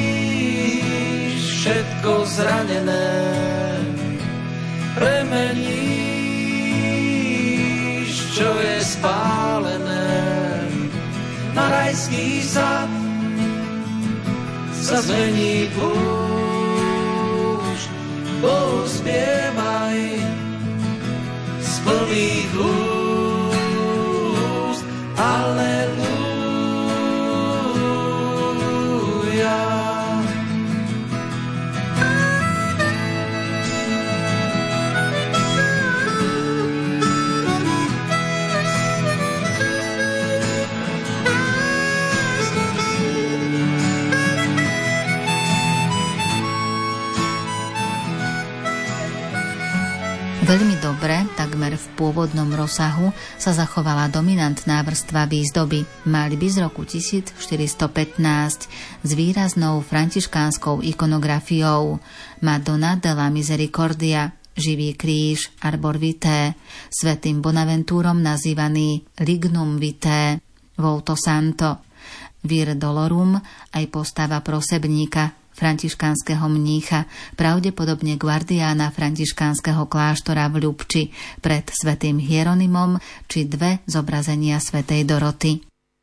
všetko zranené, premeníš, čo je spálené, na rajský sad sa zmení púšť. Bohu spievaj z plných úst. Halelúja. Veľmi dobre, takmer v pôvodnom rozsahu, sa zachovala dominantná vrstva výzdoby maľby z roku tisícštyristopätnásť s výraznou františkánskou ikonografiou Madonna della Misericordia, živý kríž, arbor vitae, svätým Bonaventúrom nazývaný Lignum vitae, Volto Santo. Vir Dolorum aj postava prosebníka, františkánskeho mnícha, pravdepodobne guardiána františkánskeho kláštora v Ľubči pred svätým Hieronymom, či dve zobrazenia svätej Doroty.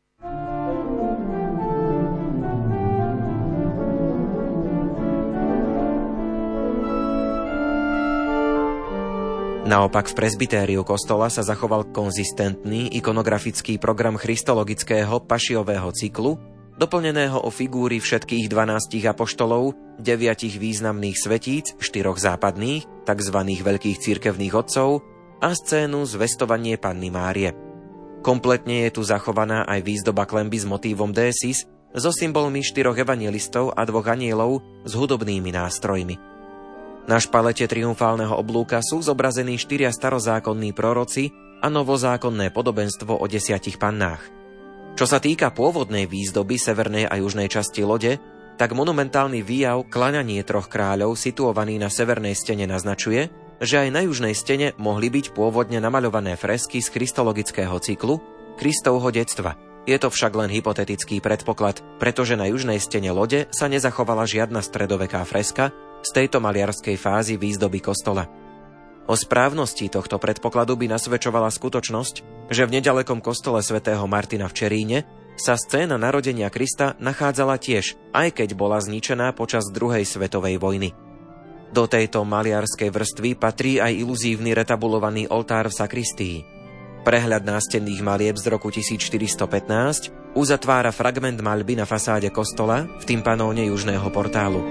Naopak v presbytériu kostola sa zachoval konzistentný ikonografický program christologického pašiového cyklu, doplneného o figúry všetkých dvanástich apoštolov, deviatich významných svetíc, štyroch západných, tzv. Veľkých cirkevných otcov a scénu Zvestovanie Panny Márie. Kompletne je tu zachovaná aj výzdoba klenby s motívom Désis so symbolmi štyroch evanjelistov a dvoch anielov s hudobnými nástrojmi. Na špalete triumfálneho oblúka sú zobrazení štyria starozákonní proroci a novozákonné podobenstvo o desiatich pannách. Čo sa týka pôvodnej výzdoby severnej a južnej časti lode, tak monumentálny výjav Kláňanie troch kráľov situovaný na severnej stene naznačuje, že aj na južnej stene mohli byť pôvodne namaľované fresky z christologického cyklu Kristovho detstva. Je to však len hypotetický predpoklad, pretože na južnej stene lode sa nezachovala žiadna stredoveká freska z tejto maliarskej fázy výzdoby kostola. O správnosti tohto predpokladu by nasvedčovala skutočnosť, že v nedalekom kostole svätého Martina v Čeríne sa scéna narodenia Krista nachádzala tiež, aj keď bola zničená počas druhej svetovej vojny. Do tejto maliarskej vrstvy patrí aj iluzívny retabulovaný oltár v sakristii. Prehľad nástenných malieb z roku tisícštyristopätnásť uzatvára fragment maľby na fasáde kostola v tympanóne južného portálu.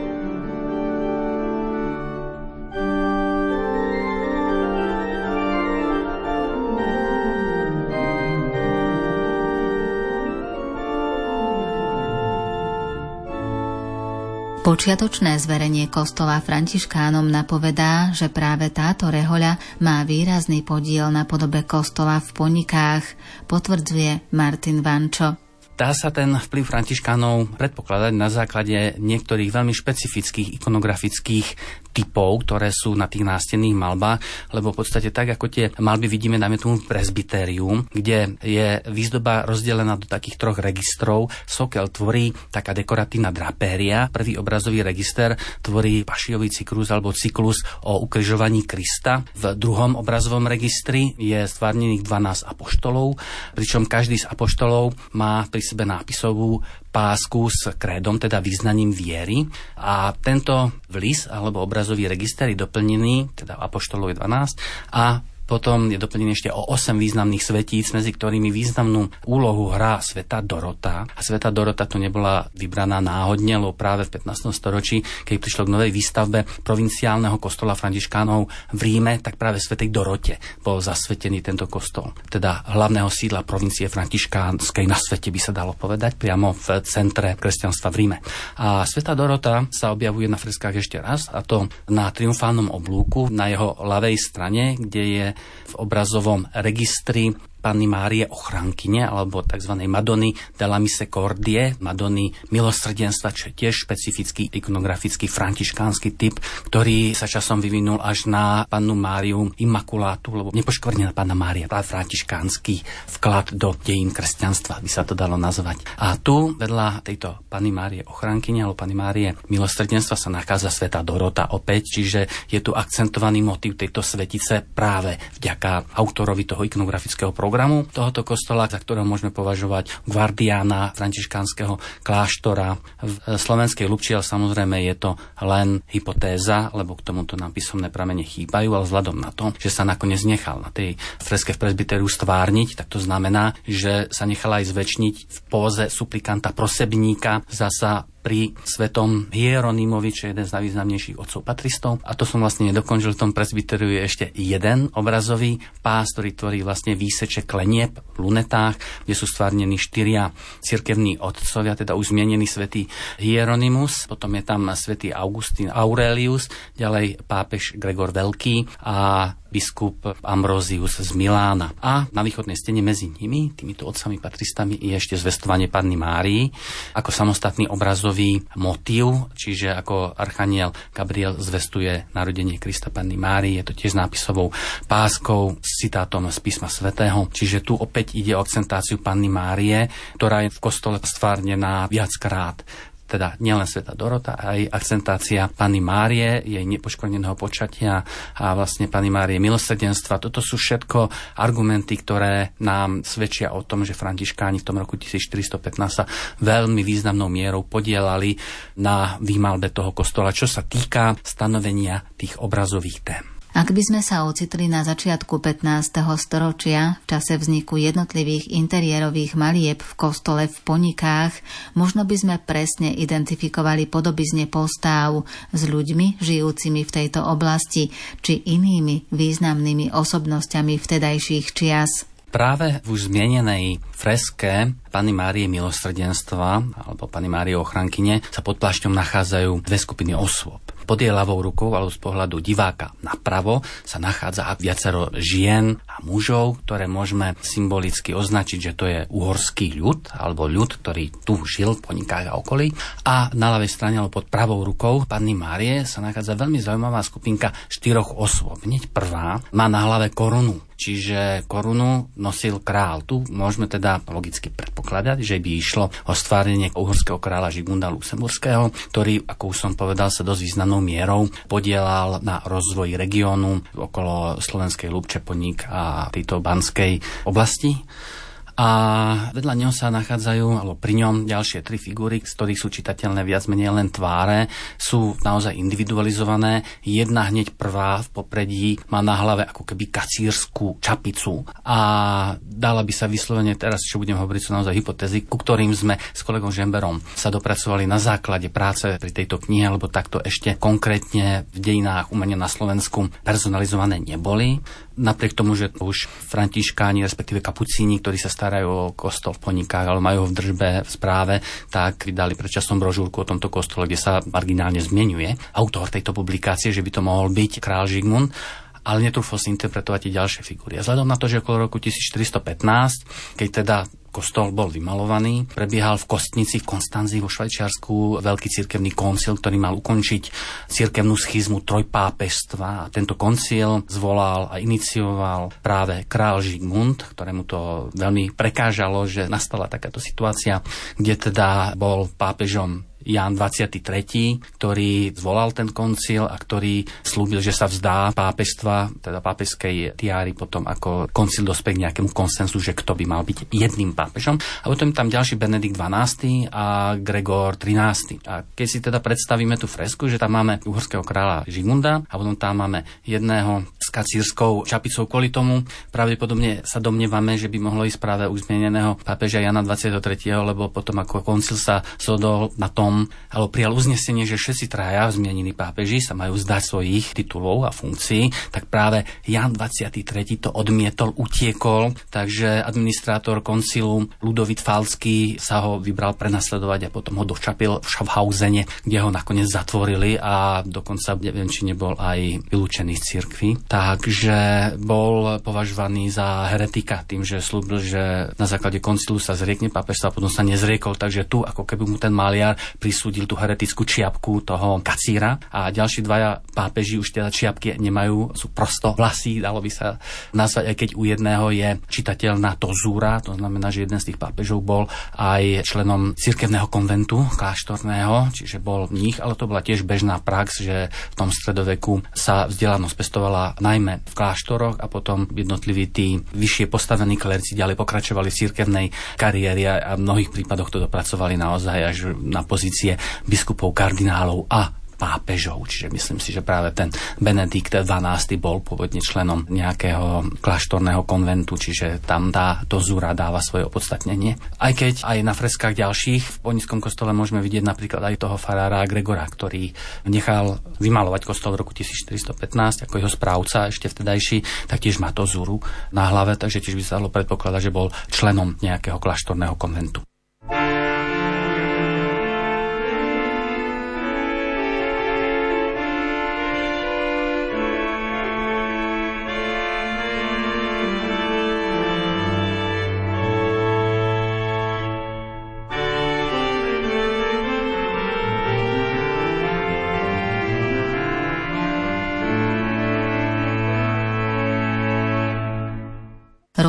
Počiatočné zverenie kostola františkánom napovedá, že práve táto rehoľa má výrazný podiel na podobe kostola v Ponikách, potvrdzuje Martin Vančo. Dá sa ten vplyv františkánov predpokladať na základe niektorých veľmi špecifických ikonografických typov, ktoré sú na tých nástenných malbách, lebo v podstate tak, ako tie malby vidíme, dáme tomu presbytérium, kde je výzdoba rozdelená do takých troch registrov. Sokel tvorí taká dekoratívna drapéria. Prvý obrazový register tvorí pašiový cyklus alebo cyklus o ukrižovaní Krista. V druhom obrazovom registri je stvárnených dvanásť apoštolov, pričom každý z apoštolov má pri sebe nápisovú pásku s krédom, teda význaním viery. A tento vlis alebo obrazový register je doplnený, teda apoštolov je dvanásť, a potom je doplnený ešte o osem významných svetíc, medzi ktorými významnú úlohu hrá svätá Dorota. A svätá Dorota tu nebola vybraná náhodne, lebo práve v pätnástom storočí, keď prišlo k novej výstavbe provinciálneho kostola františkánov v Ríme, tak práve svätej Dorote bol zasvetený tento kostol. Teda hlavného sídla provincie františkánskej na svete, by sa dalo povedať, priamo v centre kresťanstva v Ríme. A svätá Dorota sa objavuje na freskách ešte raz, a to na triumfálnom oblúku na jeho ľavej strane, kde je v obrazovom registri Panny Márie Ochránkyne, alebo tzv. Madony della Misericordia, Madony milosrdenstva, čo je tiež špecifický ikonografický františkánsky typ, ktorý sa časom vyvinul až na Pannu Máriu Immaculátu, lebo nepoškvrnená Panna Mária, práve františkánsky vklad do dejín kresťanstva, by sa to dalo nazvať. A tu vedľa tejto Panny Márie Ochránkyne alebo Panny Márie milosrdenstva sa nachádza svätá Dorota opäť, čiže je tu akcentovaný motív tejto svetice práve vďaka autorovi toho ikonografického programu tohoto kostola, za ktorého môžeme považovať guardiána františkánskeho kláštora v slovenskej Ľubči, ale samozrejme je to len hypotéza, lebo k tomuto nám písomné pramene chýbajú, ale vzhľadom na to, že sa nakoniec nechal na tej freske v presbytériu stvárniť, tak to znamená, že sa nechala aj zväčšniť v póze suplikanta prosebníka, zasa pri svetom Hieronymovi, čo je jeden z najvýznamnejších otcov patristov. A to som vlastne nedokončil, v tom presbyteriu je ešte jeden obrazový pás, ktorý tvorí vlastne výseče klenieb v lunetách, kde sú stvárnení štyria cirkevní otcovia, teda už zmienený svätý Hieronymus, potom je tam svätý Augustín Aurelius, ďalej pápež Gregor Veľký a biskup Ambrózius z Milána. A na východnej stene medzi nimi, týmito otcami patristami, je ešte zvestovanie Panny Márii ako samostatný obrazový motív, čiže ako archaniel Gabriel zvestuje narodenie Krista Panny Márii. Je to tiež s nápisovou páskou s citátom z písma svätého. Čiže tu opäť ide o akcentáciu Panny Márie, ktorá je v kostole stvárnená viackrát. Teda nielen Svätá Dorota, aj akcentácia Panny Márie, jej nepoškvrneného počatia a vlastne Panny Márie milosrdenstva. Toto sú všetko argumenty, ktoré nám svedčia o tom, že františkáni v tom roku tisícštyristopätnásť sa veľmi významnou mierou podielali na výmalbe toho kostola, čo sa týka stanovenia tých obrazových tém. Ak by sme sa ocitli na začiatku pätnásteho storočia, v čase vzniku jednotlivých interiérových malieb v kostole v Ponikách, možno by sme presne identifikovali podobizne postáv s ľuďmi žijúcimi v tejto oblasti, či inými významnými osobnosťami vtedajších čias. Práve v už zmienenej freske Panny Márie milosrdenstva alebo Panny Márie ochrankyne sa pod plášťom nachádzajú dve skupiny osôb. Pod jej ľavou rukou, alebo z pohľadu diváka napravo, sa nachádza viacero žien a mužov, ktoré môžeme symbolicky označiť, že to je uhorský ľud, alebo ľud, ktorý tu žil v Ponikách a okolí. A na ľavej strane, alebo pod pravou rukou Panny Márie sa nachádza veľmi zaujímavá skupinka štyroch osôb. Hneď prvá má na hlave korunu, čiže korunu nosil král. Tu môžeme teda logicky predpokladať, že by išlo o stvárnenie uhorského kráľa Žigmunda Luxemburského, ktorý, ako už som povedal, sa dosť významnou mierou podielal na rozvoji regiónu okolo slovenskej Ľubče, Poník a tejto banskej oblasti. A vedľa neho sa nachádzajú, alebo pri ňom ďalšie tri figúry, z ktorých sú čitateľné viac menej len tváre, sú naozaj individualizované. Jedna hneď prvá v popredí má na hlave ako keby kacírskú čapicu a dala by sa vyslovene teraz, čo budem hovoriť, sú naozaj hypotézy, ku ktorým sme s kolegom Žemberom sa dopracovali na základe práce pri tejto knihe, lebo takto ešte konkrétne v dejinách umenia na Slovensku personalizované neboli. Napriek tomu, že už františkáni, respektíve kapucíni, ktorí sa starajú o kostol v Ponikách, ale majú ho v držbe v správe, tak vydali predčasom brožúrku o tomto kostole, kde sa marginálne zmieňuje autor tejto publikácie, že by to mohol byť král Žigmund, ale netrúfal si interpretovať i ďalšie figúry. A vzhľadom na to, že okolo roku tisícštyristopätnásť, keď teda kostol bol vymalovaný, prebiehal v Kostnici v Konstanzi vo Švajčiarsku veľký cirkevný koncil, ktorý mal ukončiť cirkevnú schizmu trojpápežstva. A tento koncil zvolal a inicioval práve král Žigmund, ktorému to veľmi prekážalo, že nastala takáto situácia, kde teda bol pápežom Ján dvadsiaty tretí, ktorý zvolal ten koncil a ktorý slúbil, že sa vzdá pápežstva, teda pápežskej tiáry potom, ako koncil dospie k nejakému konsenzu, že kto by mal byť jedným pápežom. A potom tam ďalší Benedikt dvanásty a Gregor trinásty. A keď si teda predstavíme tú fresku, že tam máme uhorského kráľa Žigmunda a potom tam máme jedného s kacírskou čapicou, kvôli tomu pravdepodobne sa domnievame, že by mohlo ísť práve už zmieneného pápeža Jana dvadsiateho tretieho, lebo potom ako koncil sa zhodol na tom, alebo prijal uznesenie, že všetci traja zmienení pápeži sa majú vzdať svojich titulov a funkcií, tak práve Ján dvadsiaty tretí to odmietol, utiekol, takže administrátor koncilu Ludovít Falský sa ho vybral prenasledovať a potom ho dočapil v Schaffhausene, kde ho nakoniec zatvorili a dokonca neviem, či nebol aj vylúčený z cirkvi. Takže bol považovaný za heretika tým, že slúbil, že na základe koncilu sa zriekne pápežstva a potom sa nezriekol, takže tu ako keby mu ten maliar prisúdil tú heretickú čiapku toho kacíra a ďalší dvaja pápeži už teda čiapky nemajú, sú prosto vlasy, dalo by sa nazvať, aj keď u jedného je čitateľná tozúra, to znamená, že jeden z tých pápežov bol aj členom cirkevného konventu kláštorného, čiže bol v nich, ale to bola tiež bežná prax, že v tom stredoveku sa vzdelanosť pestovala najmä v kláštoroch a potom jednotliví tí vyššie postavení klerci ďalej pokračovali v cirkevnej kariére a v mnohých prípadoch to dopracovali naozaj až na pozície biskupov, kardinálov a pápežov. Čiže myslím si, že práve ten Benedikt dvanásty bol pôvodne členom nejakého kláštorného konventu, čiže tam tá dozúra dáva svoje opodstatnenie. Aj keď aj na freskách ďalších v Ponickom kostole môžeme vidieť napríklad aj toho farára Gregora, ktorý nechal vymalovať kostol v roku tisícštyristopätnásť ako jeho správca ešte vtedajší, tak tiež má dozúru na hlave, takže tiež by sa dalo predpokladať, že bol členom nejakého kláštorného konventu.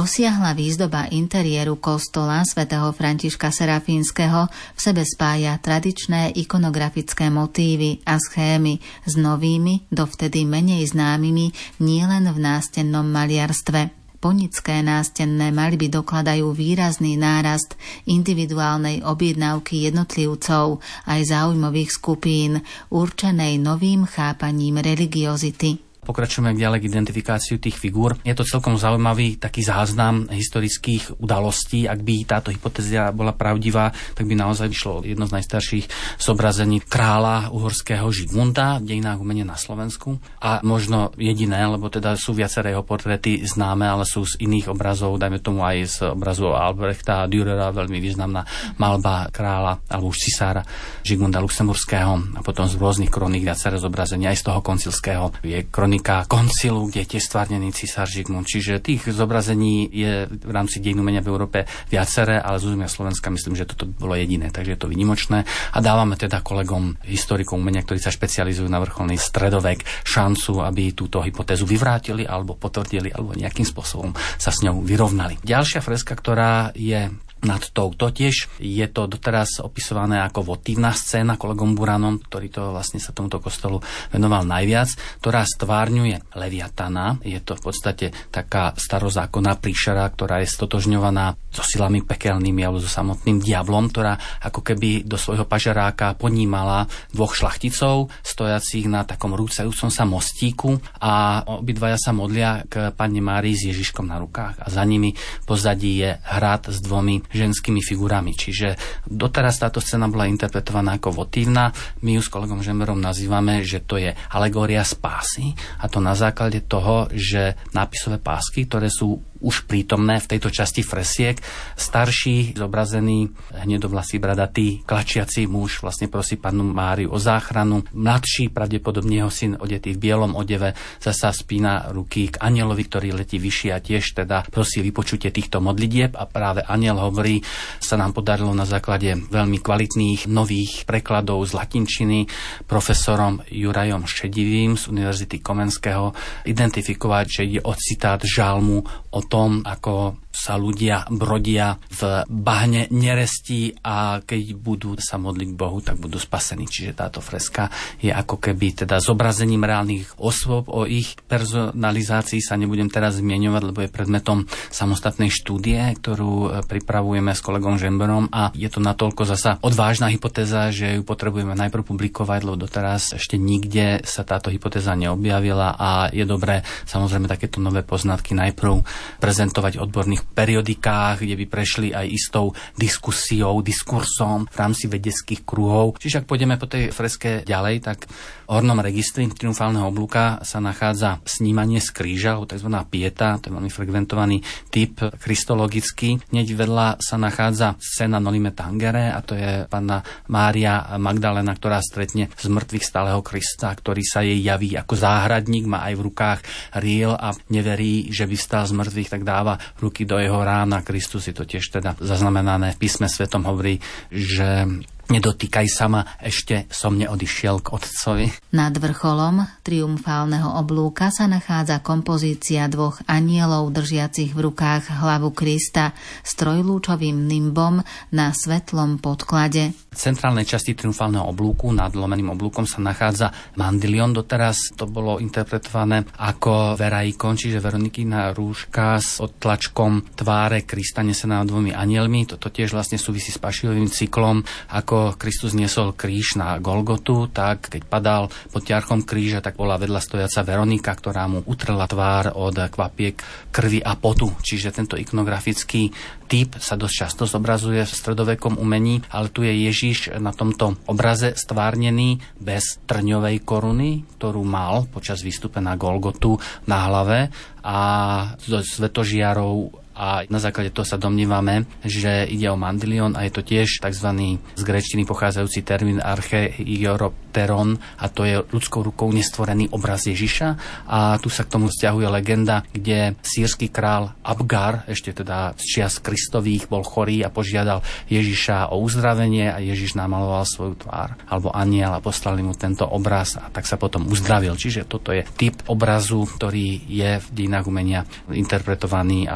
Rozsiahla výzdoba interiéru kostola svätého Františka Serafínskeho v sebe spája tradičné ikonografické motívy a schémy s novými, dovtedy menej známymi nielen v nástennom maliarstve. Ponické nástenné maľby dokladajú výrazný nárast individuálnej objednávky jednotlivcov aj záujmových skupín, určenej novým chápaním religiozity. Pokračujeme ďalej k identifikáciu tých figúr. Je to celkom zaujímavý taký záznam historických udalostí. Ak by táto hypotézia bola pravdivá, tak by naozaj vyšlo jedno z najstarších zobrazení kráľa uhorského Žigmunda v dejinách umenia na Slovensku. A možno jediné, lebo teda sú viaceré jeho portréty známe, ale sú z iných obrazov, dajme tomu aj z obrazu Albrechta Dürera, veľmi významná maľba kráľa alebo už cisára Žigmunda Luxemburského, a potom z rôznych kroník viaceré zobrazenia aj z toho koncilského. Je kronika koncilu, kde je tiež stvárnený cisár Žigmund. Čiže tých zobrazení je v rámci dejín umenia v Európe viaceré, ale z územia Slovenska myslím, že toto bolo jediné, takže je to výnimočné. A dávame teda kolegom historikom umenia, ktorí sa špecializujú na vrcholný stredovek, šancu, aby túto hypotézu vyvrátili alebo potvrdili, alebo nejakým spôsobom sa s ňou vyrovnali. Ďalšia freska, ktorá je nad touto tiež, je to doteraz opisované ako votívna scéna kolegom Buranom, ktorý to vlastne sa tomuto kostolu venoval najviac, ktorá stvárňuje Leviatana. Je to v podstate taká starozákonná príšera, ktorá je stotožňovaná so silami pekelnými alebo so samotným diablom, ktorá ako keby do svojho pažeráka ponímala dvoch šlachticov stojacích na takom rúcajúcom sa mostíku, a obidvaja sa modlia k Panne Márii s Ježiškom na rukách, a za nimi pozadí je hrad s dvomi ženskými figurami. Čiže doteraz táto scéna bola interpretovaná ako votívna. My ju s kolegom Žemberom nazývame, že to je alegória spásy, a to na základe toho, že nápisové pásky, ktoré sú už prítomné v tejto časti fresiek, starší zobrazený hnedovlasý bradatý klačiaci muž vlastne prosí Pannu Máriu o záchranu. Mladší, pravdepodobne jeho syn odetý v bielom odeve, zasa spína ruky k anjelovi, ktorý letí vyššie, a tiež teda prosí vypočutie týchto modlitieb, a práve anjel hovorí, sa nám podarilo na základe veľmi kvalitných nových prekladov z latinčiny profesorom Jurajom Šedivým z Univerzity Komenského identifikovať, že ide o citát žalmu o tom, ako sa ľudia brodia v bahne nerestí, a keď budú sa modliť k Bohu, tak budú spasení. Čiže táto freska je ako keby teda zobrazením reálnych osôb. O ich personalizácii sa nebudem teraz zmieňovať, lebo je predmetom samostatnej štúdie, ktorú pripravujeme s kolegom Žemberom, a je to natoľko zasa odvážna hypotéza, že ju potrebujeme najprv publikovať, lebo doteraz ešte nikde sa táto hypotéza neobjavila, a je dobré samozrejme takéto nové poznatky najprv prezentovať odborných periodikách, kde by prešli aj istou diskusiou, diskursom v rámci vedeckých kruhov. Čiže ak pôjdeme po tej freske ďalej, tak v hornom registri triumfálneho oblúka sa nachádza snímanie z kríža, tzv. Pieta, to je veľmi frekventovaný typ kristologický. Hneď vedľa sa nachádza scéna Nolime Tangere, a to je Panna Mária Magdalena, ktorá stretne z mŕtvych stáleho Krista, ktorý sa jej javí ako záhradník, má aj v rukách riel a neverí, že by vstal z mŕtvych, tak dáva ruky do jeho rána. Kristus, je to tiež teda zaznamenané v písme svetom, hovorí, že nedotýkaj sa ma, ešte som neodišiel k Otcovi. Nad vrcholom triumfálneho oblúka sa nachádza kompozícia dvoch anielov držiacich v rukách hlavu Krista s trojlúčovým nimbom na svetlom podklade. V centrálnej časti triumfálneho oblúku nad lomeným oblúkom sa nachádza mandilion. Doteraz to bolo interpretované ako veraikon, čiže Veronikina rúška s odtlačkom tváre Krista nesená dvomi anielmi. Toto tiež vlastne súvisí s Pašiovým cyklom. Ako Kristus niesol kríž na Golgotu, tak keď padal pod ťarchom kríža, tak bola vedľa stojaca Veronika, ktorá mu utrela tvár od kvapiek krvi a potu. Čiže tento ikonografický typ sa dosť často zobrazuje v stredovekom umení, ale tu je Ježiš na tomto obraze stvárnený bez trňovej koruny, ktorú mal počas výstupe na Golgotu na hlave, a so svetožiarou, a na základe toho sa domnívame, že ide o mandilion, a je to tiež tzv. Z gréčtiny pochádzajúci termín archeiropteron, a to je ľudskou rukou nestvorený obraz Ježiša. A tu sa k tomu vzťahuje legenda, kde sírsky král Abgar, ešte teda z čias Kristových, bol chorý a požiadal Ježiša o uzdravenie, a Ježiš namaloval svoju tvár alebo anjel a poslali mu tento obraz, a tak sa potom uzdravil. Čiže toto je typ obrazu, ktorý je v dejinách umenia interpretovaný alebo klasifikovaný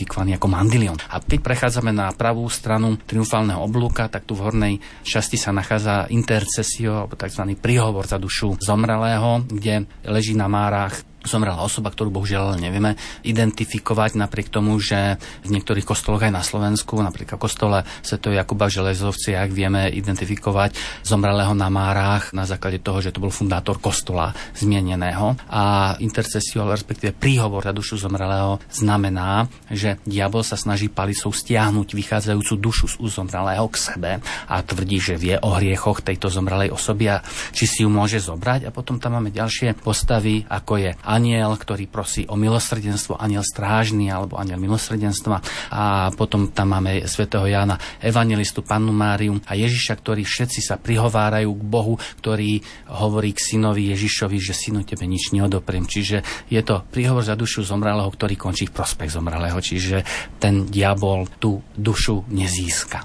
identifikovaný ako mandilion. A keď prechádzame na pravú stranu triumfálneho oblúka, tak tu v hornej časti sa nachádza intercesio, alebo tzv. Príhovor za dušu zomrelého, kde leží na márach zomrela osoba, ktorú bohužiaľ nevieme identifikovať, napriek tomu, že v niektorých kostoloch aj na Slovensku, napríklad v kostole svätého Jakuba v Železovciach, vieme identifikovať zomrelého na márach na základe toho, že to bol fundátor kostola zmieneného. A intercesio, respektíve príhovor za dušu zomrelého, znamená, že diabol sa snaží palicou stiahnuť vychádzajúcu dušu z zomrelého k sebe a tvrdí, že vie o hriechoch tejto zomrelej osoby a či si ju môže zobrať. A potom tam máme ďalšie postavy, ako je anjel, ktorý prosí o milosrdenstvo, anjel strážny alebo anjel milosrdenstva, a potom tam máme svätého Jána Evangelistu, Pannu Máriu a Ježiša, ktorí všetci sa prihovárajú k Bohu, ktorý hovorí k synovi Ježišovi, že synu, tebe nič neodopriem. Čiže je to príhovor za dušu zomrelého, ktorý končí v prospech zomrelého, čiže ten diabol tú dušu nezíska.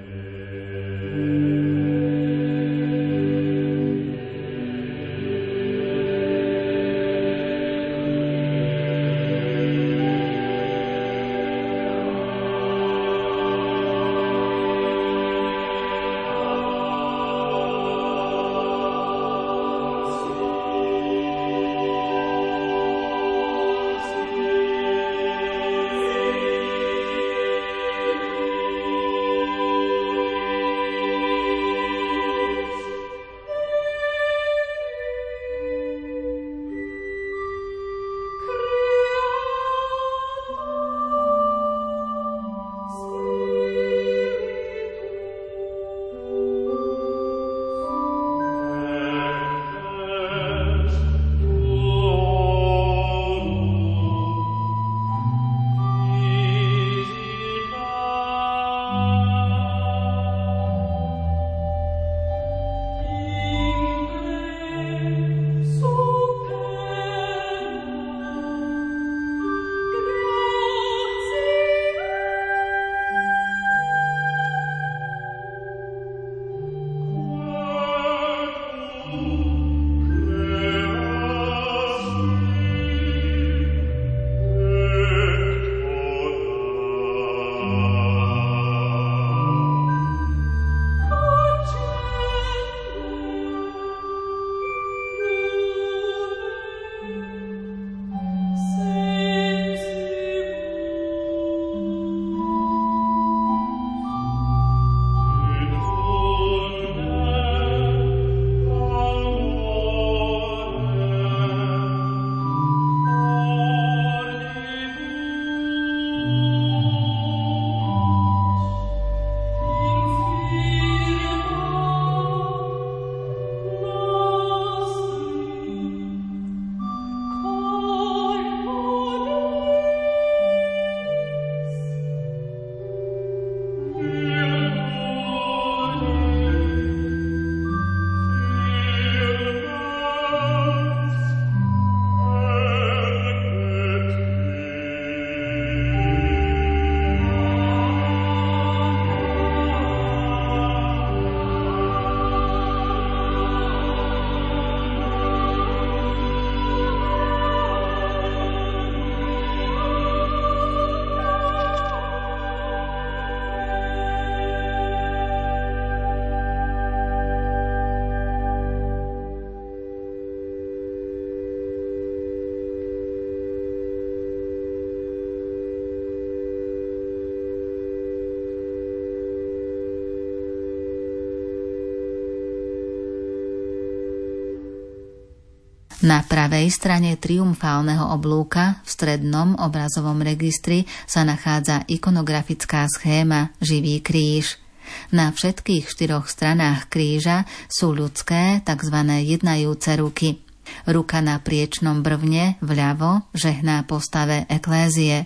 Na pravej strane triumfálneho oblúka v strednom obrazovom registri sa nachádza ikonografická schéma Živý kríž. Na všetkých štyroch stranách kríža sú ľudské, tzv. Jednajúce ruky. Ruka na priečnom brvne vľavo žehná postave eklézie.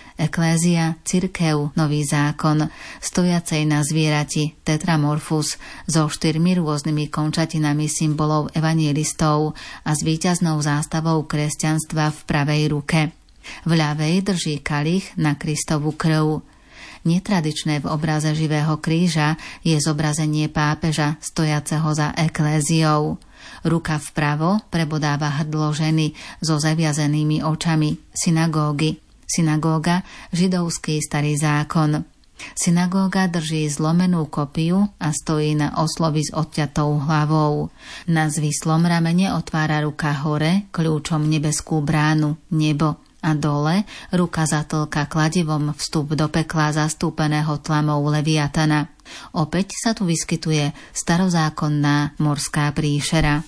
Eklézia, cirkev, nový zákon, stojacej na zvierati tetramorfus so štyrmi rôznymi končatinami symbolov evanjelistov a s víťaznou zástavou kresťanstva v pravej ruke. V ľavej drží kalich na Kristovu krv. Netradičné v obraze živého kríža je zobrazenie pápeža stojaceho za ekléziou. Ruka vpravo prebodáva hrdlo ženy so zaviazenými očami, synagógy. synagóga, židovský starý zákon. Synagóga drží zlomenú kopiu a stojí na oslovi s odťatou hlavou. Na zvislom ramene otvára ruka hore kľúčom nebeskú bránu, nebo, a dole ruka zatlka kladivom vstup do pekla zastúpeného tlamou Leviatana. Opäť sa tu vyskytuje starozákonná morská príšera.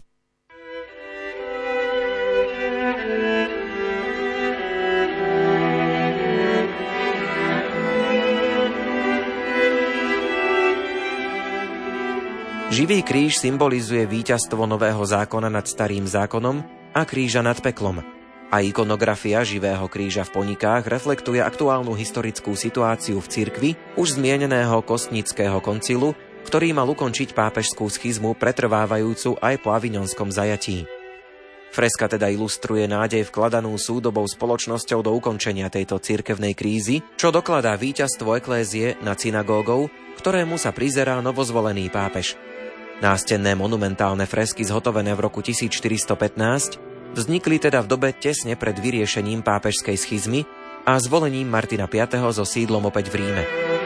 Živý kríž symbolizuje víťazstvo nového zákona nad starým zákonom a kríža nad peklom. A ikonografia živého kríža v Ponikách reflektuje aktuálnu historickú situáciu v cirkvi už zmieneného Kostnického koncilu, ktorý mal ukončiť pápežskú schizmu pretrvávajúcu aj po avignonskom zajatí. Freska teda ilustruje nádej vkladanú súdobou spoločnosťou do ukončenia tejto cirkevnej krízy, čo dokladá víťazstvo eklézie nad synagógou, ktorému sa prizerá novozvolený pápež. Nástenné monumentálne fresky zhotovené v roku tisícštyristopätnásť vznikli teda v dobe tesne pred vyriešením pápežskej schizmy a zvolením Martina piateho so sídlom opäť v Ríme.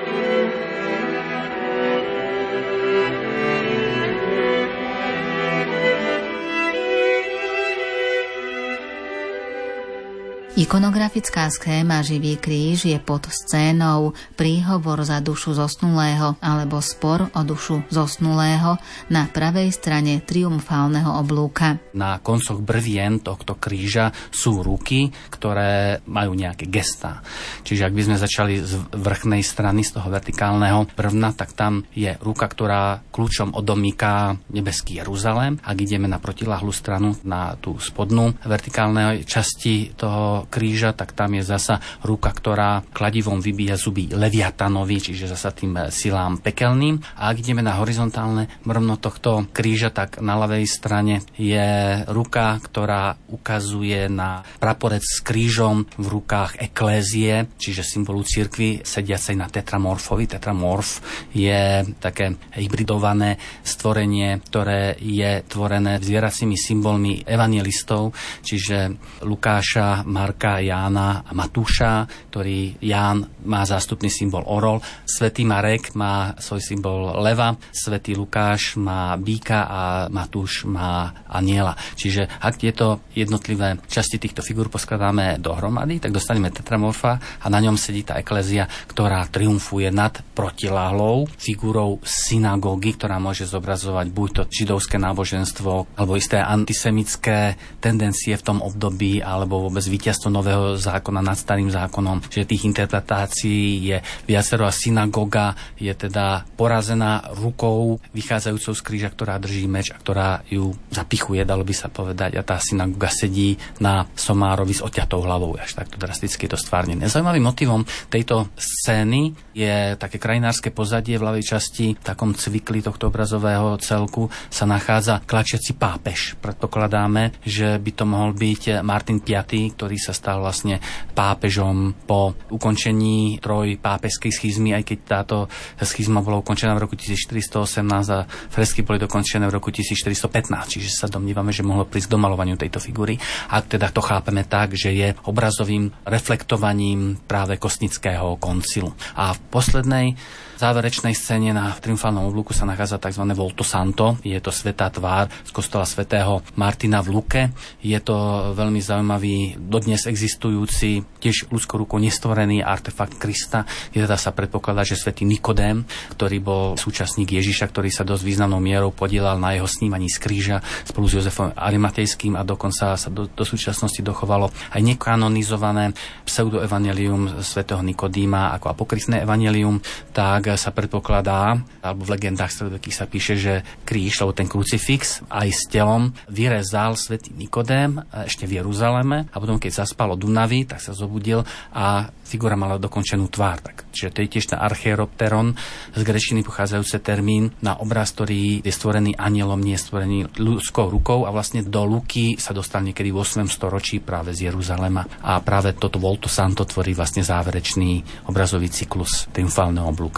Ikonografická schéma Živý kríž je pod scénou Príhovor za dušu zosnulého alebo Spor o dušu zosnulého na pravej strane triumfálneho oblúka. Na koncoch brvien tohto kríža sú ruky, ktoré majú nejaké gestá. Čiže ak by sme začali z vrchnej strany, z toho vertikálneho brvna, tak tam je ruka, ktorá kľúčom odomýka nebeský Jeruzalém. Ak ideme na protiľahlú stranu, na tú spodnú vertikálnej časti toho kríža, tak tam je zasa ruka, ktorá kladivom vybíja zuby Leviatanovi, čiže zasa tým silám pekelným. A ak ideme na horizontálne brvno tohto kríža, tak na ľavej strane je ruka, ktorá ukazuje na praporec s krížom v rukách eklézie, čiže symbolu cirkvi sediacej na tetramorfovi. Tetramorf je také hybridované stvorenie, ktoré je tvorené zvieracími symbolmi evangelistov, čiže Lukáša, Marka, Jána a Matúša, ktorý Ján má zástupný symbol orol, svätý Marek má svoj symbol leva, svätý Lukáš má býka a Matúš má aniela. Čiže ak tieto jednotlivé časti týchto figúr poskladáme dohromady, tak dostaneme tetramorfa a na ňom sedí tá eklézia, ktorá triumfuje nad protiláhlou figúrou synagógy, ktorá môže zobrazovať buď to židovské náboženstvo, alebo isté antisemické tendencie v tom období, alebo vôbec víťazstvo nového zákona nad starým zákonom, že tých interpretácií je viacero a synagóga je teda porazená rukou vychádzajúcou z kríža, ktorá drží meč a ktorá ju zapichuje, dalo by sa povedať, a tá synagóga sedí na somárovi s odťatou hlavou, až takto drasticky to stvárnené. Zaujímavým motivom tejto scény je také krajinárske pozadie. V ľavej časti, v takom cvikli tohto obrazového celku sa nachádza klačiaci pápež. Predpokladáme, že by to mohol byť Martin piaty, ktorý sa stal vlastne pápežom po ukončení troj pápežskej schizmy, aj keď táto schizma bola ukončená v roku tisícštyristoosemnásť a fresky boli dokončené v roku tisícštyristopätnásť, čiže sa domnívame, že mohlo prísť k domaľovaniu tejto figúry. A teda to chápeme tak, že je obrazovým reflektovaním práve Kostnického koncilu. A v poslednej záverečnej scéne na triumfálnom oblúku sa nachádza tzv. Volto Santo. Je to svätá tvár z kostola svätého Martina v Luke. Je to veľmi zaujímavý, dodnes existujúci, tiež ľudskou rukou nestvorený artefakt Krista. Je teda sa predpokladá, že svätý Nikodém, ktorý bol súčasník Ježiša, ktorý sa dosť významnou mierou podielal na jeho snímaní z kríža spolu s Jozefom Arimatejským, a dokonca sa do, do súčasnosti dochovalo aj nekanonizované pseudoevangelium svätého Nikodíma ako apokryfné evangelium, tak sa predpokladá, alebo v legendách stredovekých sa píše, že kríž, alebo ten krucifix aj s telom vyrezal svätý Nikodém ešte v Jeruzaleme, a potom keď zaspal od Dunavy, tak sa zobudil a figura mala dokončenú tvár. Tak, čiže to je tiež ten archeropteron, z gréčtiny pochádzajúce termín na obraz, ktorý je stvorený anielom, nie je stvorený ľudskou rukou, a vlastne do Luky sa dostal niekedy v ôsmom storočí práve z Jeruzalema. A práve toto Volto Santo tvorí vlastne záverečný obrazový cyklus triumfálneho oblúka.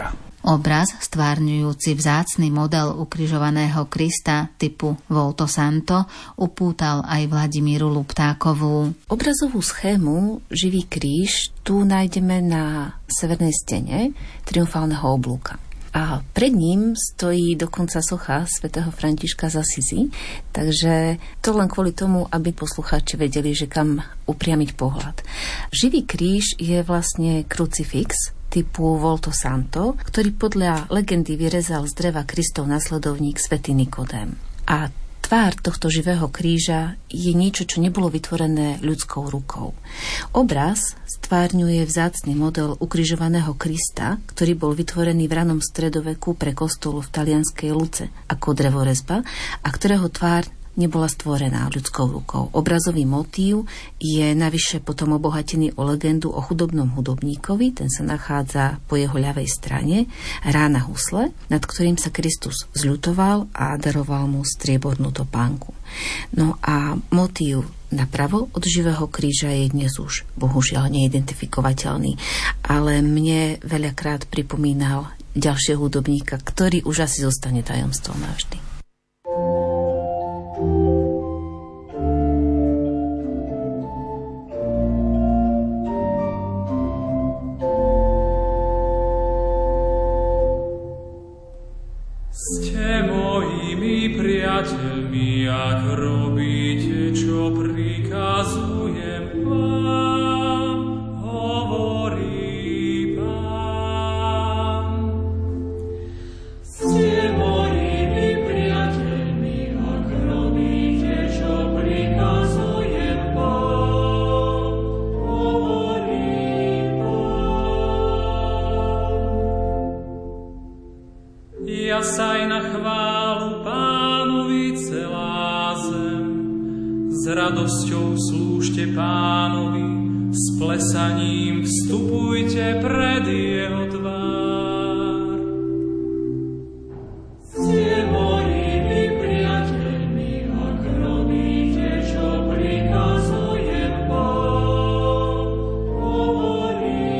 Obraz, stvárňujúci vzácny model ukrižovaného Krista typu Volto Santo, upútal aj Vladimíru Luptákovú. Obrazovú schému Živý kríž tu nájdeme na severnej stene triumfálneho oblúka. A pred ním stojí dokonca socha svätého Františka z Asízy, takže to len kvôli tomu, aby poslucháči vedeli, že kam upriamiť pohľad. Živý kríž je vlastne krucifix typu Volto Santo, ktorý podľa legendy vyrezal z dreva Kristov nasledovník svätý Nikodém. A tvár tohto živého kríža je niečo, čo nebolo vytvorené ľudskou rukou. Obraz stvárňuje vzácny model ukrižovaného Krista, ktorý bol vytvorený v ranom stredoveku pre kostol v talianskej Luce ako drevorezba a ktorého tvár nebola stvorená ľudskou rukou. Obrazový motív je navyše potom obohatený o legendu o chudobnom hudobníkovi, ten sa nachádza po jeho ľavej strane, hrá na husle, nad ktorým sa Kristus zľutoval a daroval mu striebornú topánku. No a motív napravo od živého kríža je dnes už bohužiaľ neidentifikovateľný, ale mne veľakrát pripomínal ďalšieho hudobníka, ktorý už asi zostane tajomstvom navždy. Ste mojimi priateľmi, ak robíte, čo prikazujem vám, hovorí Pán. Ste mojimi priateľmi, ak robíte, čo prikazujem vám, hovorí Pán. Ja sa aj na chválu Pánovi celá zem, s radosťou slúžte Pánovi, s plesaním vstupujte pred jeho tvár. Ste mojimi priateľmi, ak robíte, čo prikazujem vám, hovorí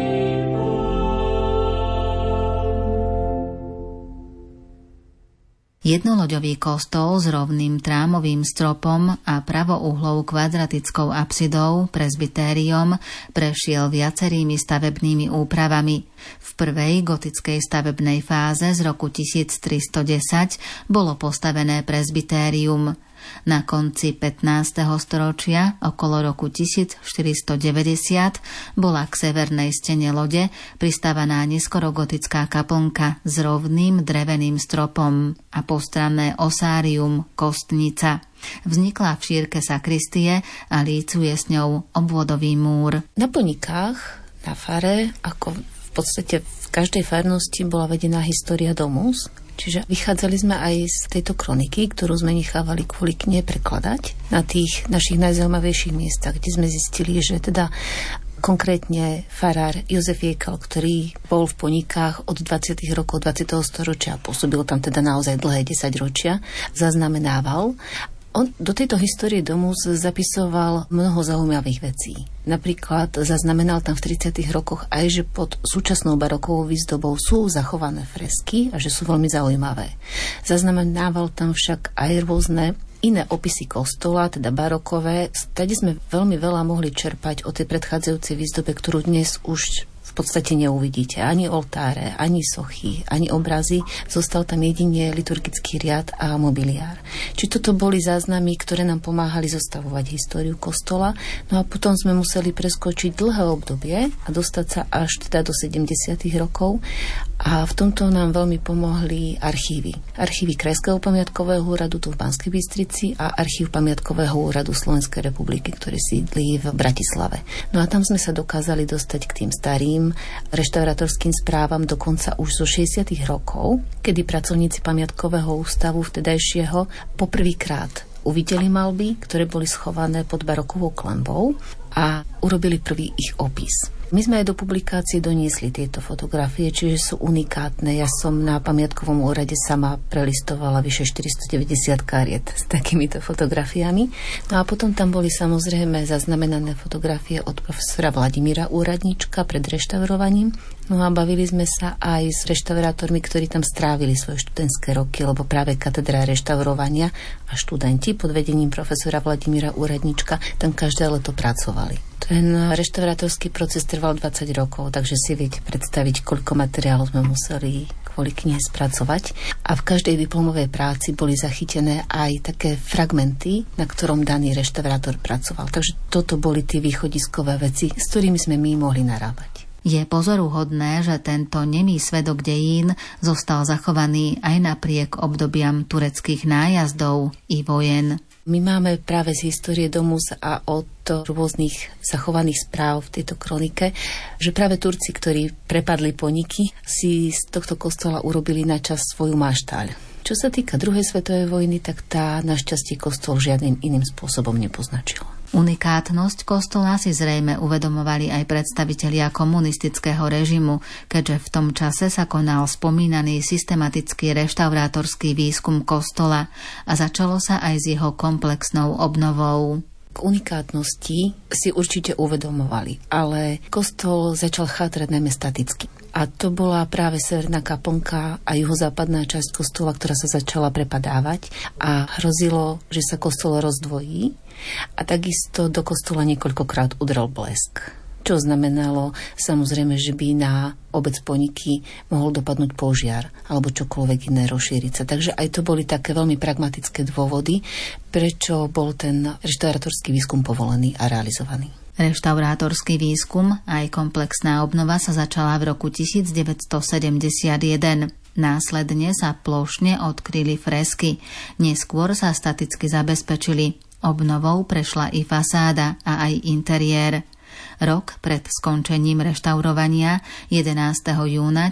Jednoloďový kostol s rovným trámovým stropom a pravouhlou kvadratickou apsidou, presbytériom, prešiel viacerými stavebnými úpravami. V prvej gotickej stavebnej fáze z roku tisíctristodesať bolo postavené presbytérium. Na konci pätnásteho storočia, okolo roku tisícštyristodeväťdesiat, bola k severnej stene lode pristavaná neskorogotická kaplnka s rovným dreveným stropom a postranné osárium kostnica. Vznikla v šírke sakristie a lícuje s ňou obvodový múr. Na Ponikách, na fare, ako v podstate v každej farnosti bola vedená história domus. Čiže vychádzali sme aj z tejto kroniky, ktorú sme nechávali kvôli knihe prekladať na tých našich najzaujímavejších miestach, kde sme zistili, že teda konkrétne farár Jozef Jekal, ktorý bol v Ponikách od dvadsiatych rokov dvadsiateho storočia, pôsobil tam teda naozaj dlhé desaťročia, zaznamenával. On do tejto histórie domu zapisoval mnoho zaujímavých vecí. Napríklad zaznamenal tam v tridsiatych rokoch aj, že pod súčasnou barokovou výzdobou sú zachované fresky a že sú veľmi zaujímavé. Zaznamenával tam však aj rôzne iné opisy kostola, teda barokové. Tady sme veľmi veľa mohli čerpať o tej predchádzajúcej výzdobe, ktorú dnes už v podstate neuvidíte. Ani oltáre, ani sochy, ani obrazy. Zostal tam jedine liturgický riad a mobiliár. Či toto boli záznamy, ktoré nám pomáhali zostavovať históriu kostola. No a potom sme museli preskočiť dlhé obdobie a dostať sa až teda do sedemdesiatych rokov. A v tomto nám veľmi pomohli archívy. Archívy Krajského pamiatkového úradu tu v Banskej Bystrici a archív Pamiatkového úradu Slovenskej republiky, ktorý sídlí v Bratislave. No a tam sme sa dokázali dostať k tým starým reštaurátorským správam dokonca už zo šesťdesiatych rokov, kedy pracovníci Pamiatkového ústavu vtedajšieho poprvýkrát uvideli maľby, ktoré boli schované pod barokovou klenbou a urobili prvý ich opis. My sme aj do publikácie doniesli tieto fotografie, čiže sú unikátne. Ja som na pamiatkovom úrade sama prelistovala vyše štyristodeväťdesiat kariet s takýmito fotografiami. No a potom tam boli samozrejme zaznamenané fotografie od profesora Vladimíra Úradníčka pred reštaurovaním. No a bavili sme sa aj s reštaurátormi, ktorí tam strávili svoje študentské roky, lebo práve katedra reštaurovania a študenti pod vedením profesora Vladimíra Úradníčka tam každé leto pracovali. Ten reštaurátorský proces trval dvadsať rokov, takže si viete predstaviť, koľko materiálov sme museli kvôli knihe spracovať. A v každej diplomovej práci boli zachytené aj také fragmenty, na ktorom daný reštaurátor pracoval. Takže toto boli tie východiskové veci, s ktorými sme my mohli narábať. Je pozoruhodné, že tento nemý svedok dejín zostal zachovaný aj napriek obdobiam tureckých nájazdov i vojen. My máme práve z histórie Domus a od rôznych zachovaných správ v tejto kronike, že práve Turci, ktorí prepadli Poniky, si z tohto kostola urobili na čas svoju maštaľ. Čo sa týka druhej svetovej vojny, tak tá našťastie kostol žiadnym iným spôsobom nepoznačila. Unikátnosť kostola si zrejme uvedomovali aj predstavitelia komunistického režimu, keďže v tom čase sa konal spomínaný systematický reštaurátorský výskum kostola a začalo sa aj s jeho komplexnou obnovou. K unikátnosti si určite uvedomovali, ale kostol začal chátrať najmä staticky. A to bola práve severná kaplnka a juhozápadná časť kostola, ktorá sa začala prepadávať a hrozilo, že sa kostol rozdvojí a takisto do kostola niekoľkokrát udrel blesk. Čo znamenalo samozrejme, že by na obec Poniky mohol dopadnúť požiar alebo čokoľvek iné rozšíriť sa. Takže aj to boli také veľmi pragmatické dôvody, prečo bol ten reštaurátorský výskum povolený a realizovaný. Reštaurátorský výskum aj komplexná obnova sa začala v roku devätnásťsedemdesiatjeden. Následne sa plošne odkryli fresky. Neskôr sa staticky zabezpečili. Obnovou prešla i fasáda a aj interiér. Rok pred skončením reštaurovania jedenásteho júna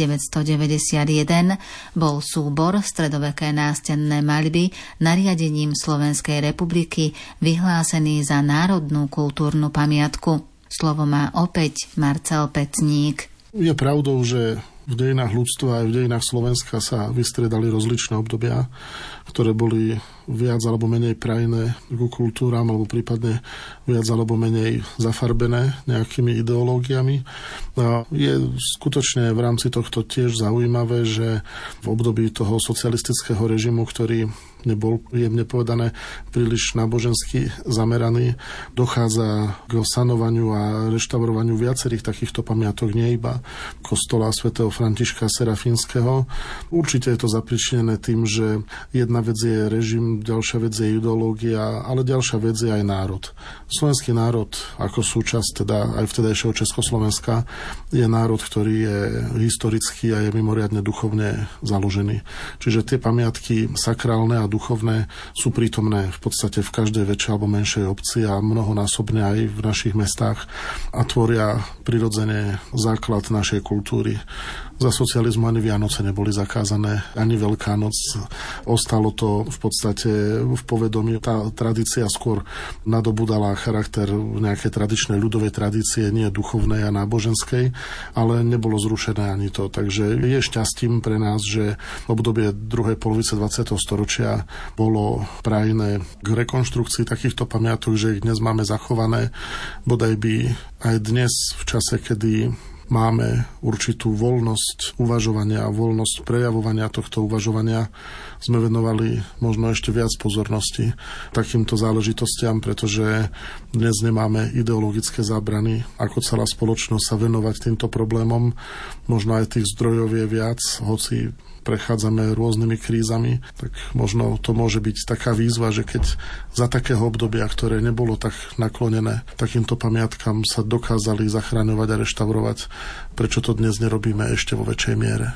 tisícdeväťstodeväťdesiatjeden bol súbor Stredoveké nástenné maľby nariadením Slovenskej republiky vyhlásený za národnú kultúrnu pamiatku. Slovo má opäť Marcel Pecník. Je pravdou, že v dejinách ľudstva aj v dejinách Slovenska sa vystriedali rozličné obdobia, ktoré boli viac alebo menej prajné ku kultúram, alebo prípadne viac alebo menej zafarbené nejakými ideológiami. A je skutočne v rámci tohto tiež zaujímavé, že v období toho socialistického režimu, ktorý nebol, jemne povedané, príliš nábožensky zameraný, dochádza k sanovaniu a reštaurovaniu viacerých takýchto pamiatok, nie iba kostola svätého Františka Serafínskeho. Určite je to zapričinené tým, že jedna vec je režim, ďalšia vec je ideológia, ale ďalšia vec je aj národ. Slovenský národ ako súčasť teda aj vtedajšieho Československa je národ, ktorý je historický a je mimoriadne duchovne založený. Čiže tie pamiatky sakrálne a duchovné sú prítomné v podstate v každej väčšej alebo menšej obci a mnohonásobne aj v našich mestách a tvoria prirodzene základ našej kultúry. Za socializmu ani Vianoce neboli zakázané, ani Veľká noc. Ostalo to v podstate v povedomí. Tá tradícia skôr nadobudala charakter nejakej tradičnej ľudovej tradície, nie duchovnej a náboženskej, ale nebolo zrušené ani to. Takže je šťastím pre nás, že obdobie druhej polovice dvadsiateho storočia bolo prajné k rekonštrukcii takýchto pamiatok, že ich dnes máme zachované. Bodaj by aj dnes v čase, kedy máme určitú voľnosť uvažovania a voľnosť prejavovania tohto uvažovania, sme venovali možno ešte viac pozornosti takýmto záležitostiam, pretože dnes nemáme ideologické zábrany, ako celá spoločnosť sa venovať týmto problémom. Možno aj tých zdrojov je viac, hoci prechádzame rôznymi krízami, tak možno to môže byť taká výzva, že keď za takého obdobia, ktoré nebolo tak naklonené takýmto pamiatkam, sa dokázali zachraňovať a reštaurovať, prečo to dnes nerobíme ešte vo väčšej miere.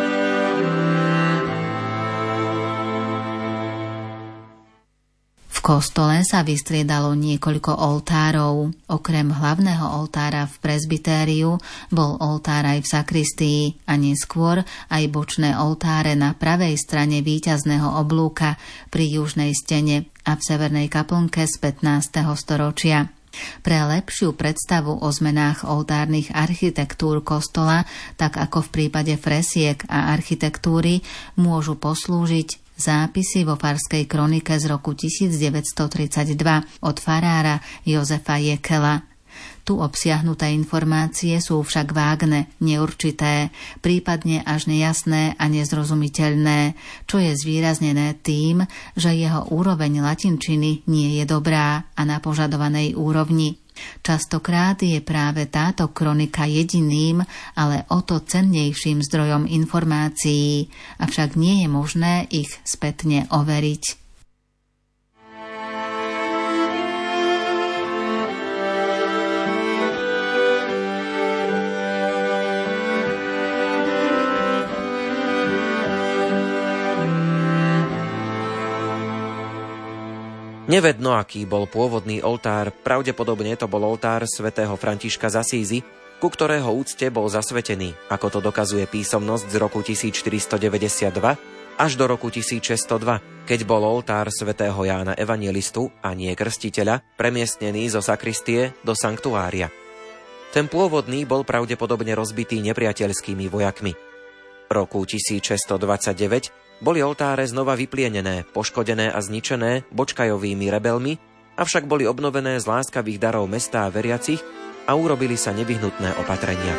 V kostole sa vystriedalo niekoľko oltárov. Okrem hlavného oltára v presbytériu bol oltár aj v sakristii a neskôr aj bočné oltáre na pravej strane víťazného oblúka pri južnej stene a v severnej kaplnke z pätnásteho storočia. Pre lepšiu predstavu o zmenách oltárnych architektúr kostola, tak ako v prípade fresiek a architektúry, môžu poslúžiť zápisy vo farskej kronike z roku devätnásťtridsaťdva od farára Jozefa Jekela. Tu obsiahnuté informácie sú však vágne, neurčité, prípadne až nejasné a nezrozumiteľné, čo je zvýraznené tým, že jeho úroveň latinčiny nie je dobrá a na požadovanej úrovni. Častokrát je práve táto kronika jediným, ale o to cennejším zdrojom informácií, avšak nie je možné ich spätne overiť. Nevedno, aký bol pôvodný oltár, pravdepodobne to bol oltár svätého Františka z Asízy, ku ktorého úcte bol zasvetený, ako to dokazuje písomnosť z roku tisícštyristodeväťdesiatdva až do roku tisícšesťstodva, keď bol oltár svätého Jána Evangelistu a nie krstiteľa premiestnený zo sakristie do sanktuária. Ten pôvodný bol pravdepodobne rozbitý nepriateľskými vojakmi. Roku tisícšesťstodvadsaťdeväť boli oltáre znova vyplienené, poškodené a zničené bočkajovými rebelmi, avšak boli obnovené z láskavých darov mesta a veriacich a urobili sa nevyhnutné opatrenia.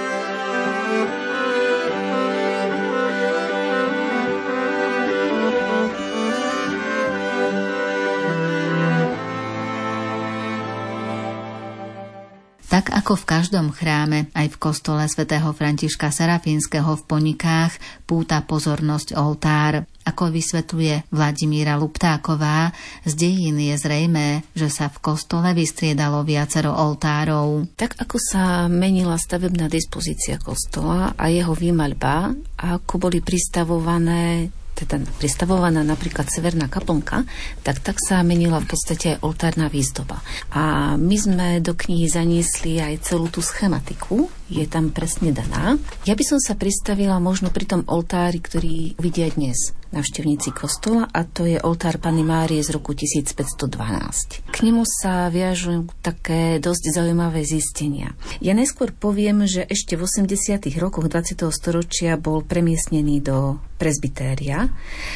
Tak ako v každom chráme, aj v kostole svätého Františka Serafínskeho v Ponikách púta pozornosť oltár. Ako vysvetľuje Vladimíra Luptáková, z dejín je zrejmé, že sa v kostole vystriedalo viacero oltárov. Tak ako sa menila stavebná dispozícia kostola a jeho výmaľba, a ako boli pristavované teda pristavovaná napríklad severná kaplnka, tak tak sa menila v podstate oltárna výzdoba. A my sme do knihy zaniesli aj celú tú schematiku, je tam presne daná. Ja by som sa pristavila možno pri tom oltári, ktorý vidia dnes návštevníci kostola, a to je oltár Panny Márie z roku tisícpäťstodvanásť. K nemu sa viažú také dosť zaujímavé zistenia. Ja neskôr poviem, že ešte v osemdesiatych rokoch dvadsiateho storočia bol premiestnený do presbytéria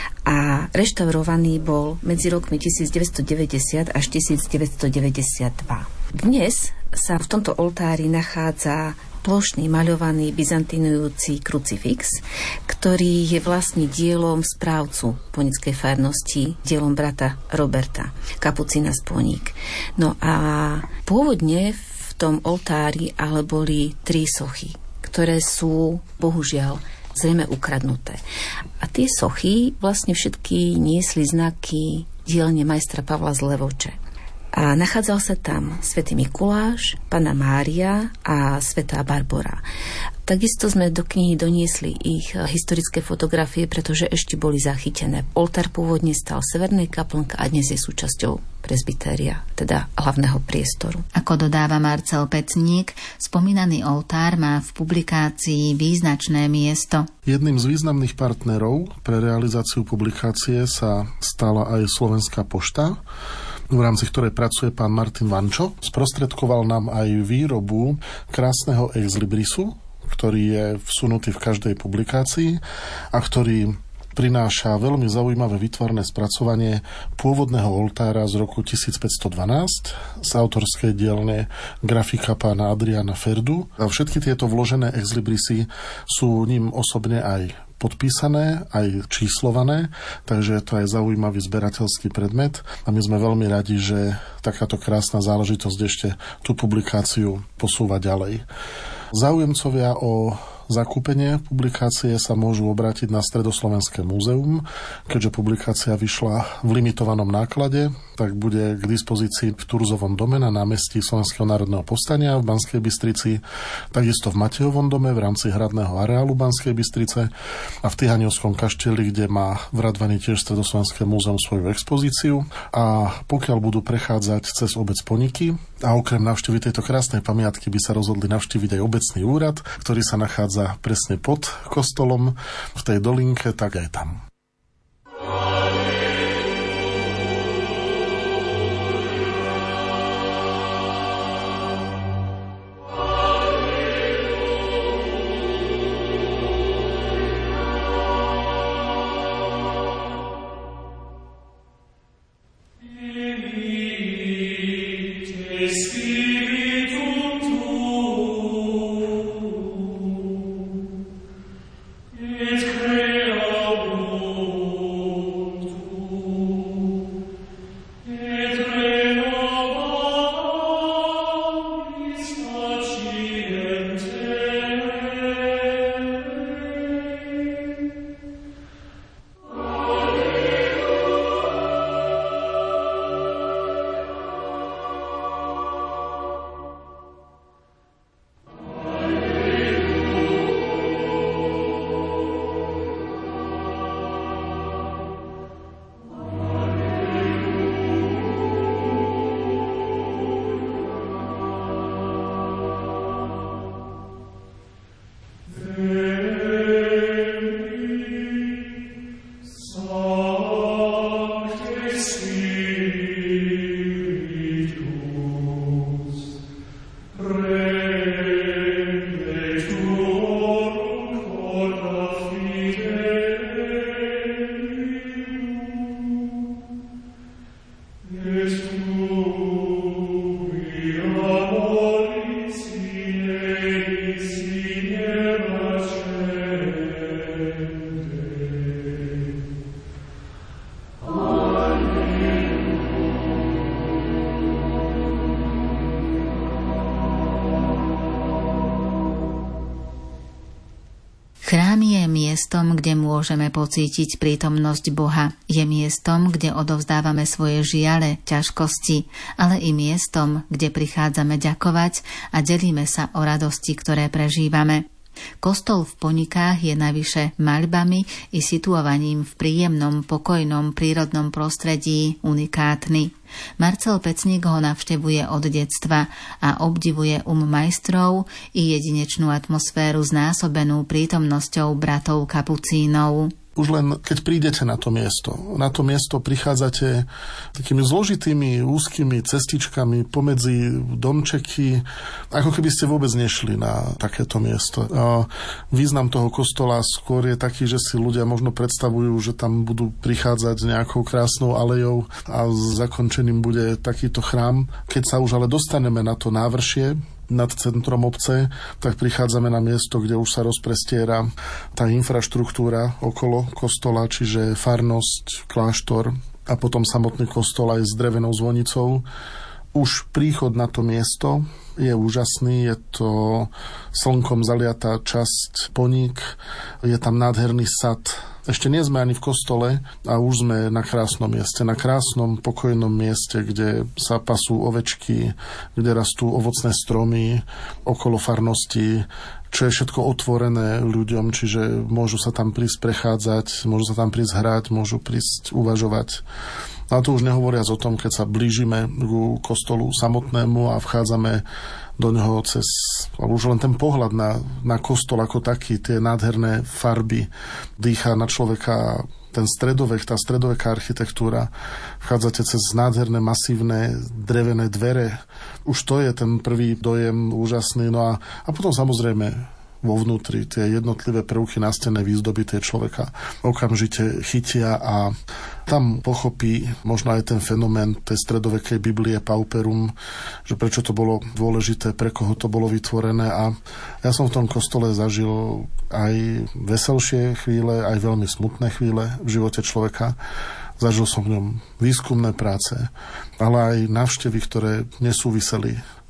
a reštaurovaný bol medzi rokmi tisícdeväťstodeväťdesiat až tisícdeväťstodeväťdesiatdva. Dnes sa v tomto oltári nachádza plošný maľovaný byzantinujúci krucifix, ktorý je vlastne dielom správcu ponickej farnosti, dielom brata Roberta, kapucína z Poník. No a pôvodne v tom oltári ale boli tri sochy, ktoré sú bohužiaľ zrejme ukradnuté. A tie sochy vlastne všetky niesli znaky dielne majstra Pavla z Levoče. A nachádzal sa tam svätý Mikuláš, Panna Mária a svätá Barbora. Takisto sme do knihy doniesli ich historické fotografie, pretože ešte boli zachytené. Oltár pôvodne stal v severnej kaplnke a dnes je súčasťou presbytéria, teda hlavného priestoru. Ako dodáva Marcel Pecník, spomínaný oltár má v publikácii význačné miesto. Jedným z významných partnerov pre realizáciu publikácie sa stala aj Slovenská pošta, v rámci ktorej pracuje pán Martin Vančo. Sprostredkoval nám aj výrobu krásneho exlibrisu, ktorý je vsunutý v každej publikácii a ktorý prináša veľmi zaujímavé výtvarné spracovanie pôvodného oltára z roku tisícpäťstodvanásť z autorskej dielne grafika pána Adriana Ferdu. A všetky tieto vložené exlibrisy sú ním osobne aj podpísané, aj číslované, takže je to aj zaujímavý zberateľský predmet a my sme veľmi radi, že takáto krásna záležitosť ešte tú publikáciu posúva ďalej. Záujemcovia o zakúpenie publikácie sa môžu obrátiť na Stredoslovenské múzeum. Keďže publikácia vyšla v limitovanom náklade, tak bude k dispozícii v Turzovom dome na námestí Slovenského národného povstania v Banskej Bystrici, takisto v Matejovom dome v rámci hradného areálu Banskej Bystrice a v Tihaňovskom kaštieli, kde má v Radvani tiež Stredoslovenské múzeum svoju expozíciu. A pokiaľ budú prechádzať cez obec Poniky a okrem návštevy tejto krásnej pamiatky by sa rozhodli navštíviť aj obecný úrad, ktorý sa nachádza presne pod kostolom v tej dolinke, tak aj tam. Chrám je miestom, kde môžeme pocítiť prítomnosť Boha. Je miestom, kde odovzdávame svoje žiale, ťažkosti, ale i miestom, kde prichádzame ďakovať a delíme sa o radosti, ktoré prežívame. Kostol v Ponikách je navyše maľbami i situovaním v príjemnom, pokojnom, prírodnom prostredí unikátny. Marcel Pecník ho navštevuje od detstva a obdivuje um majstrov i jedinečnú atmosféru znásobenú prítomnosťou bratov kapucínov. Už len keď prídete na to miesto, na to miesto prichádzate takými zložitými, úzkými cestičkami pomedzi domčeky, ako keby ste vôbec nešli na takéto miesto. A význam toho kostola skôr je taký, že si ľudia možno predstavujú, že tam budú prichádzať nejakou krásnou alejou a zakončením bude takýto chrám. Keď sa už ale dostaneme na to návršie, nad centrom obce, tak prichádzame na miesto, kde už sa rozprestiera tá infraštruktúra okolo kostola, čiže farnosť, kláštor a potom samotný kostol aj s drevenou zvonicou. Už príchod na to miesto je úžasný, je to slnkom zaliatá časť Poník, je tam nádherný sad. Ešte nie sme ani v kostole a už sme na krásnom mieste, na krásnom, pokojnom mieste, kde sa pasú ovečky, kde rastú ovocné stromy okolo farnosti, čo je všetko otvorené ľuďom, čiže môžu sa tam prísť prechádzať, môžu sa tam prísť hrať, môžu prísť uvažovať. A to už nehovoriac o tom, keď sa blížime k kostolu samotnému a vchádzame do neho cez, už len ten pohľad na, na kostol ako taký, tie nádherné farby, dýchá na človeka ten stredovek, tá stredoveká architektúra. Vchádzate cez nádherné, masívne, drevené dvere. Už to je ten prvý dojem úžasný. No a, a potom samozrejme vo vnútri tie jednotlivé prvky nástennej výzdoby tie človeka okamžite chytia a tam pochopí možno aj ten fenomén tej stredovekej Biblie Pauperum, že prečo to bolo dôležité, pre koho to bolo vytvorené. A ja som v tom kostole zažil aj veselšie chvíle, aj veľmi smutné chvíle v živote človeka. Zažil som v ňom výskumné práce, ale aj návštevy, ktoré nesúviseli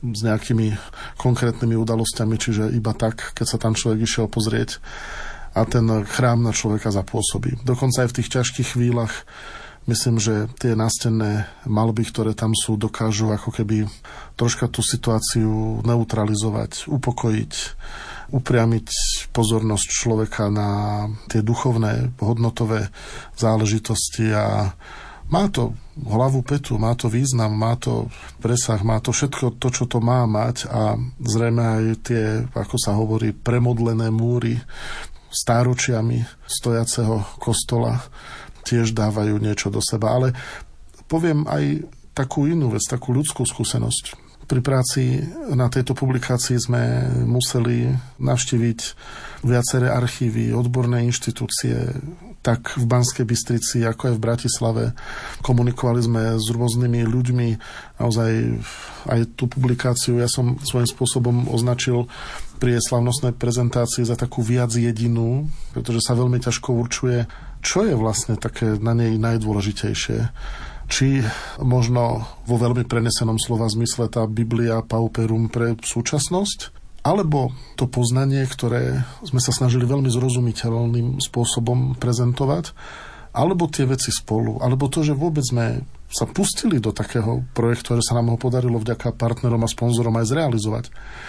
s nejakými konkrétnymi udalosťami, čiže iba tak, keď sa tam človek išiel pozrieť a ten chrám na človeka zapôsobí. Dokonca aj v tých ťažkých chvíľach myslím, že tie nástenné malby, ktoré tam sú, dokážu ako keby troška tú situáciu neutralizovať, upokojiť, upriamiť pozornosť človeka na tie duchovné, hodnotové záležitosti a má to hlavu, petu, má to význam, má to presah, má to všetko to, čo to má mať a zrejme aj tie, ako sa hovorí, premodlené múry stáročiami stojaceho kostola tiež dávajú niečo do seba. Ale poviem aj takú inú vec, takú ľudskú skúsenosť. Pri práci na tejto publikácii sme museli navštíviť viaceré archívy, odborné inštitúcie, tak v Banskej Bystrici, ako aj v Bratislave. Komunikovali sme s rôznymi ľuďmi. Naozaj aj tú publikáciu ja som svojím spôsobom označil pri jej slavnostnej prezentácii za takú viac jedinú, pretože sa veľmi ťažko určuje, čo je vlastne také na nej najdôležitejšie. Či možno vo veľmi prenesenom slova zmysle tá Biblia pauperum pre súčasnosť, alebo to poznanie, ktoré sme sa snažili veľmi zrozumiteľným spôsobom prezentovať, alebo tie veci spolu, alebo to, že vôbec sme sa pustili do takého projektu, že sa nám ho podarilo vďaka partnerom a sponzorom aj zrealizovať.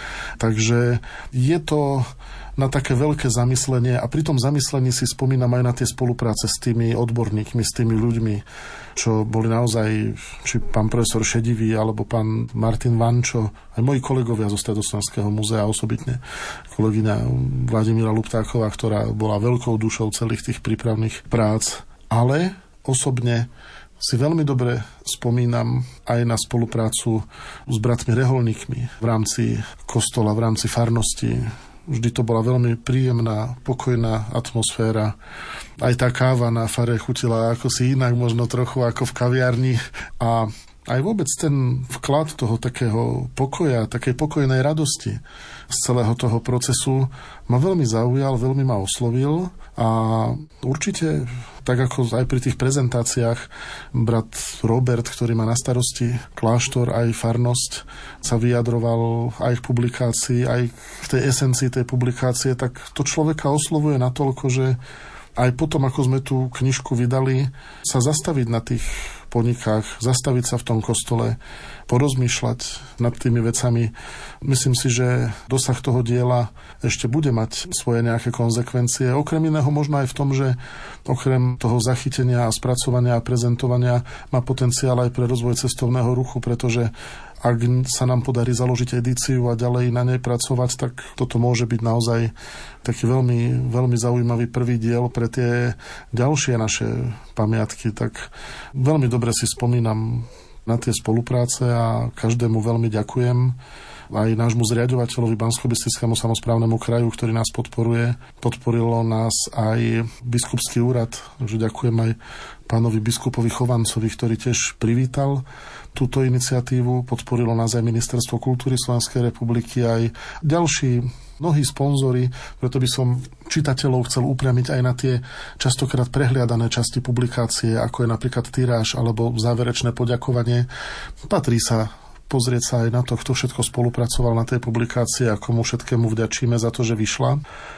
Takže je to na také veľké zamyslenie a pri tom zamyslení si spomínam aj na tie spolupráce s tými odborníkmi, s tými ľuďmi, čo boli naozaj, či pán profesor Šedivý, alebo pán Martin Vančo, aj moji kolegovia zo Stredoslovenského múzea, osobitne kolegyňa Vladimíra Luptáková, ktorá bola veľkou dušou celých tých prípravných prác. Ale osobne si veľmi dobre spomínam aj na spoluprácu s bratmi reholníkmi v rámci kostola, v rámci farnosti. Vždy to bola veľmi príjemná, pokojná atmosféra. Aj tá káva na fare chutila ako si inak, možno trochu ako v kaviarni. A aj vôbec ten vklad toho takého pokoja, takej pokojnej radosti z celého toho procesu ma veľmi zaujal, veľmi ma oslovil a určite, tak ako aj pri tých prezentáciách, brat Robert, ktorý má na starosti kláštor aj farnosť, sa vyjadroval aj v publikácii, aj v tej esencii tej publikácie, tak to človeka oslovuje natoľko, že aj potom, ako sme tú knižku vydali, sa zastaviť na tých ponikách, zastaviť sa v tom kostole, porozmýšľať nad tými vecami. Myslím si, že dosah toho diela ešte bude mať svoje nejaké konzekvencie. Okrem iného možno aj v tom, že okrem toho zachytenia a spracovania a prezentovania má potenciál aj pre rozvoj cestovného ruchu, pretože ak sa nám podarí založiť edíciu a ďalej na nej pracovať, tak toto môže byť naozaj taký veľmi, veľmi zaujímavý prvý diel pre tie ďalšie naše pamiatky. Tak veľmi dobre si spomínam na tie spolupráce a každému veľmi ďakujem. Aj nášmu zriaďovateľovi Banskobystrickému samosprávnemu kraju, ktorý nás podporuje. Podporilo nás aj biskupský úrad, takže ďakujem aj pánovi biskupovi Chovancovi, ktorý tiež privítal túto iniciatívu. Podporilo nás aj Ministerstvo kultúry Slovenskej republiky, aj ďalší mnohí sponzori, preto by som čitateľov chcel upriamiť aj na tie častokrát prehliadané časti publikácie, ako je napríklad tiráž alebo záverečné poďakovanie. Patrí sa pozrieť sa aj na to, kto všetko spolupracoval na tej publikácii a komu všetkému vďačíme za to, že vyšla.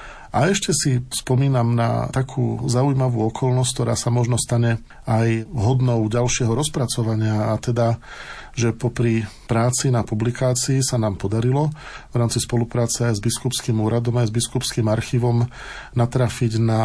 A ešte si spomínam na takú zaujímavú okolnosť, ktorá sa možno stane aj hodnou ďalšieho rozpracovania, a teda, že popri práci na publikácii sa nám podarilo v rámci spolupráce aj s biskupským úradom, aj s biskupským archívom natrafiť na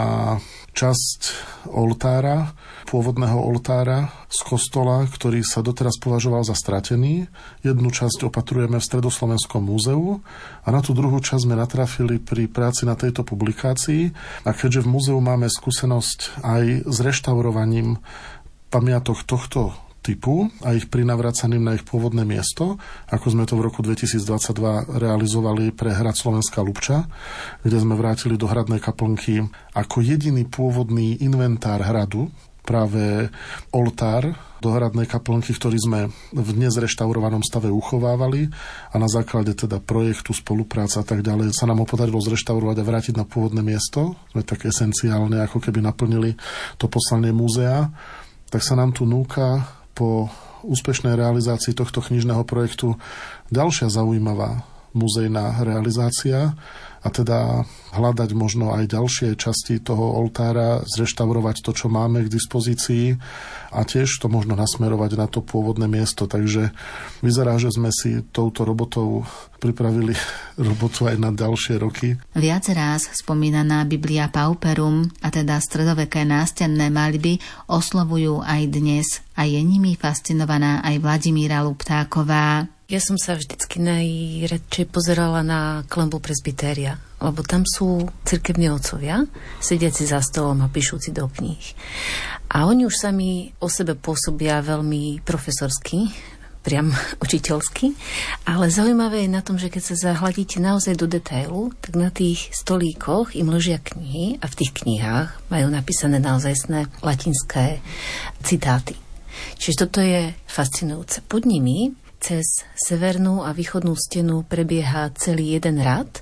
časť oltára, pôvodného oltára z kostola, ktorý sa doteraz považoval za stratený. Jednu časť opatrujeme v Stredoslovenskom múzeu a na tú druhú časť sme natrafili pri práci na tejto publikácii. A keďže v múzeu máme skúsenosť aj s reštaurovaním pamiatok tohto typu a ich prinavracaním na ich pôvodné miesto, ako sme to v roku dvetisícdvadsaťdva realizovali pre hrad Slovenská Lupča, kde sme vrátili do hradnej kaplnky ako jediný pôvodný inventár hradu práve oltár do hradnej kaplnky, ktorý sme v dnes reštaurovanom stave uchovávali a na základe teda projektu, spolupráca a tak ďalej sa nám ho podarilo zreštaurovať a vrátiť na pôvodné miesto. Sme tak esenciálne ako keby naplnili to poslanie múzea. Tak sa nám tu núka po úspešnej realizácii tohto knižného projektu ďalšia zaujímavá muzejná realizácia, a teda hľadať možno aj ďalšie časti toho oltára, zreštaurovať to, čo máme k dispozícii a tiež to možno nasmerovať na to pôvodné miesto. Takže vyzerá, že sme si touto robotou pripravili robotu aj na ďalšie roky. Viac raz spomínaná Biblia Pauperum, a teda stredoveké nástenné maľby, oslovujú aj dnes a je nimi fascinovaná aj Vladimíra Luptáková. Ja som sa vždycky najradšej pozerala na klenbu presbytéria, lebo tam sú cirkevní otcovia, sediaci za stolom a píšuci do kníh. A oni už sami o sebe pôsobia veľmi profesorsky, priam učiteľsky, ale zaujímavé je na tom, že keď sa zahľadíte naozaj do detailu, tak na tých stolíkoch im ležia knihy a v tých knihách majú napísané naozajstné latinské citáty. Čiže toto je fascinujúce. Pod nimi cez severnú a východnú stenu prebieha celý jeden rad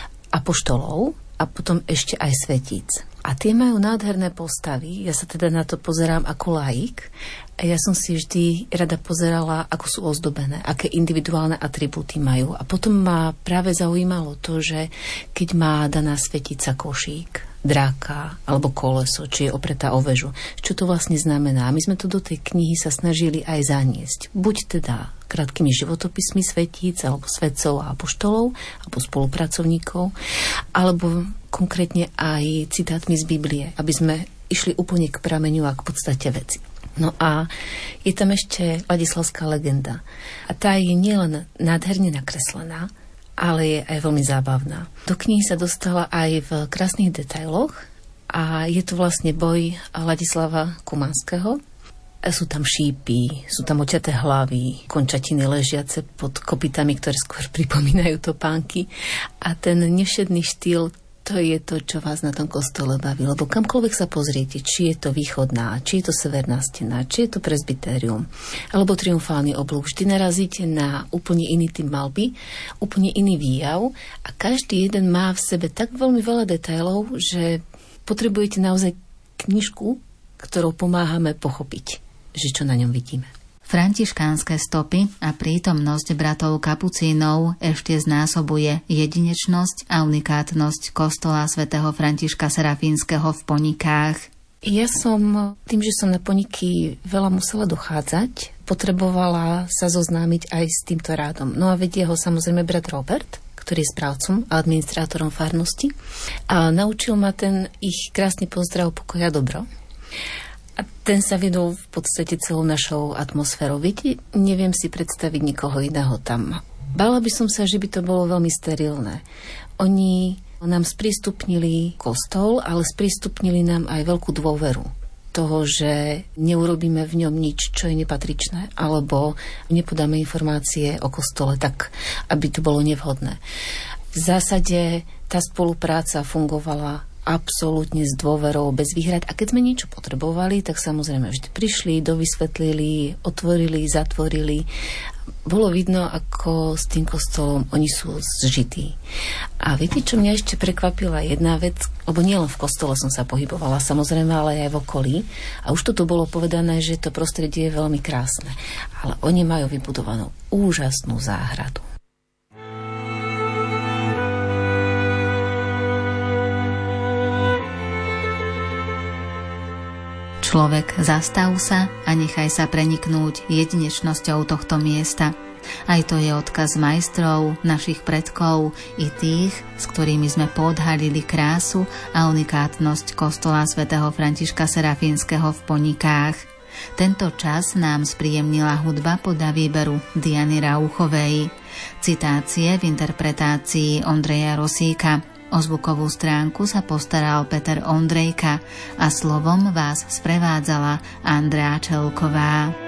apoštolov a potom ešte aj svetíc. A tie majú nádherné postavy. Ja sa teda na to pozerám ako laik a ja som si vždy rada pozerala, ako sú ozdobené, aké individuálne atribúty majú. A potom ma práve zaujímalo to, že keď má daná svetica košík, dráka alebo koleso, či je opretá o väžu. Čo to vlastne znamená? My sme to do tej knihy sa snažili aj zaniesť. Buď teda krátkými životopismi svetíc alebo svetcov a apoštolov alebo spolupracovníkov, alebo konkrétne aj citátmi z Biblie, aby sme išli úplne k prameňu a k podstate veci. No a je tam ešte Ladislavská legenda. A tá je nielen nádherne nakreslená, ale je aj veľmi zábavná. Do knihy sa dostala aj v krásnych detailoch a je to vlastne boj Ladislava Kumanského. Sú tam šípy, sú tam oťaté hlavy, končatiny ležiace pod kopytami, ktoré skôr pripomínajú topánky. A ten nevšedný štýl, to je to, čo vás na tom kostole baví. Lebo kamkoľvek sa pozriete, či je to východná, či je to severná stena, či je to presbytérium, alebo triumfálny oblúk, vždy narazíte na úplne iný typ malby, úplne iný výjav a každý jeden má v sebe tak veľmi veľa detailov, že potrebujete naozaj knižku, ktorou pomáhame pochopiť, že čo na ňom vidíme. Františkánske stopy a prítomnosť bratov kapucínov ešte znásobuje jedinečnosť a unikátnosť kostola svätého Františka Serafínskeho v Ponikách. Ja som, tým, že som na Poniky veľa musela dochádzať, potrebovala sa zoznámiť aj s týmto rádom. No a vedie ho samozrejme brat Robert, ktorý je správcom a administrátorom farnosti. A naučil ma ten ich krásny pozdrav pokoja dobro. A ten sa vedol v podstate celou našou atmosférou. Viete, neviem si predstaviť nikoho iného tam. Bála by som sa, že by to bolo veľmi sterilné. Oni nám sprístupnili kostol, ale sprístupnili nám aj veľkú dôveru toho, že neurobíme v ňom nič, čo je nepatričné, alebo nepodáme informácie o kostole tak, aby to bolo nevhodné. V zásade tá spolupráca fungovala absolútne s dôverou, bez výhrad. A keď sme niečo potrebovali, tak samozrejme vždy prišli, dovysvetlili, otvorili, zatvorili. Bolo vidno, ako s tým kostolom oni sú zžití. A viete, čo mňa ešte prekvapila jedna vec, lebo nielen v kostole som sa pohybovala, samozrejme, ale aj v okolí. A už toto bolo povedané, že to prostredie je veľmi krásne. Ale oni majú vybudovanú úžasnú záhradu. Človek, zastav sa a nechaj sa preniknúť jedinečnosťou tohto miesta. Aj to je odkaz majstrov, našich predkov i tých, s ktorými sme podhalili krásu a unikátnosť kostola svätého Františka Serafínskeho v Ponikách. Tento čas nám spríjemnila hudba podľa výberu Diany Rauchovej. Citácie v interpretácii Ondreja Rosíka. O zvukovú stránku sa postaral Peter Ondrejka a slovom vás sprevádzala Andrea Čelková.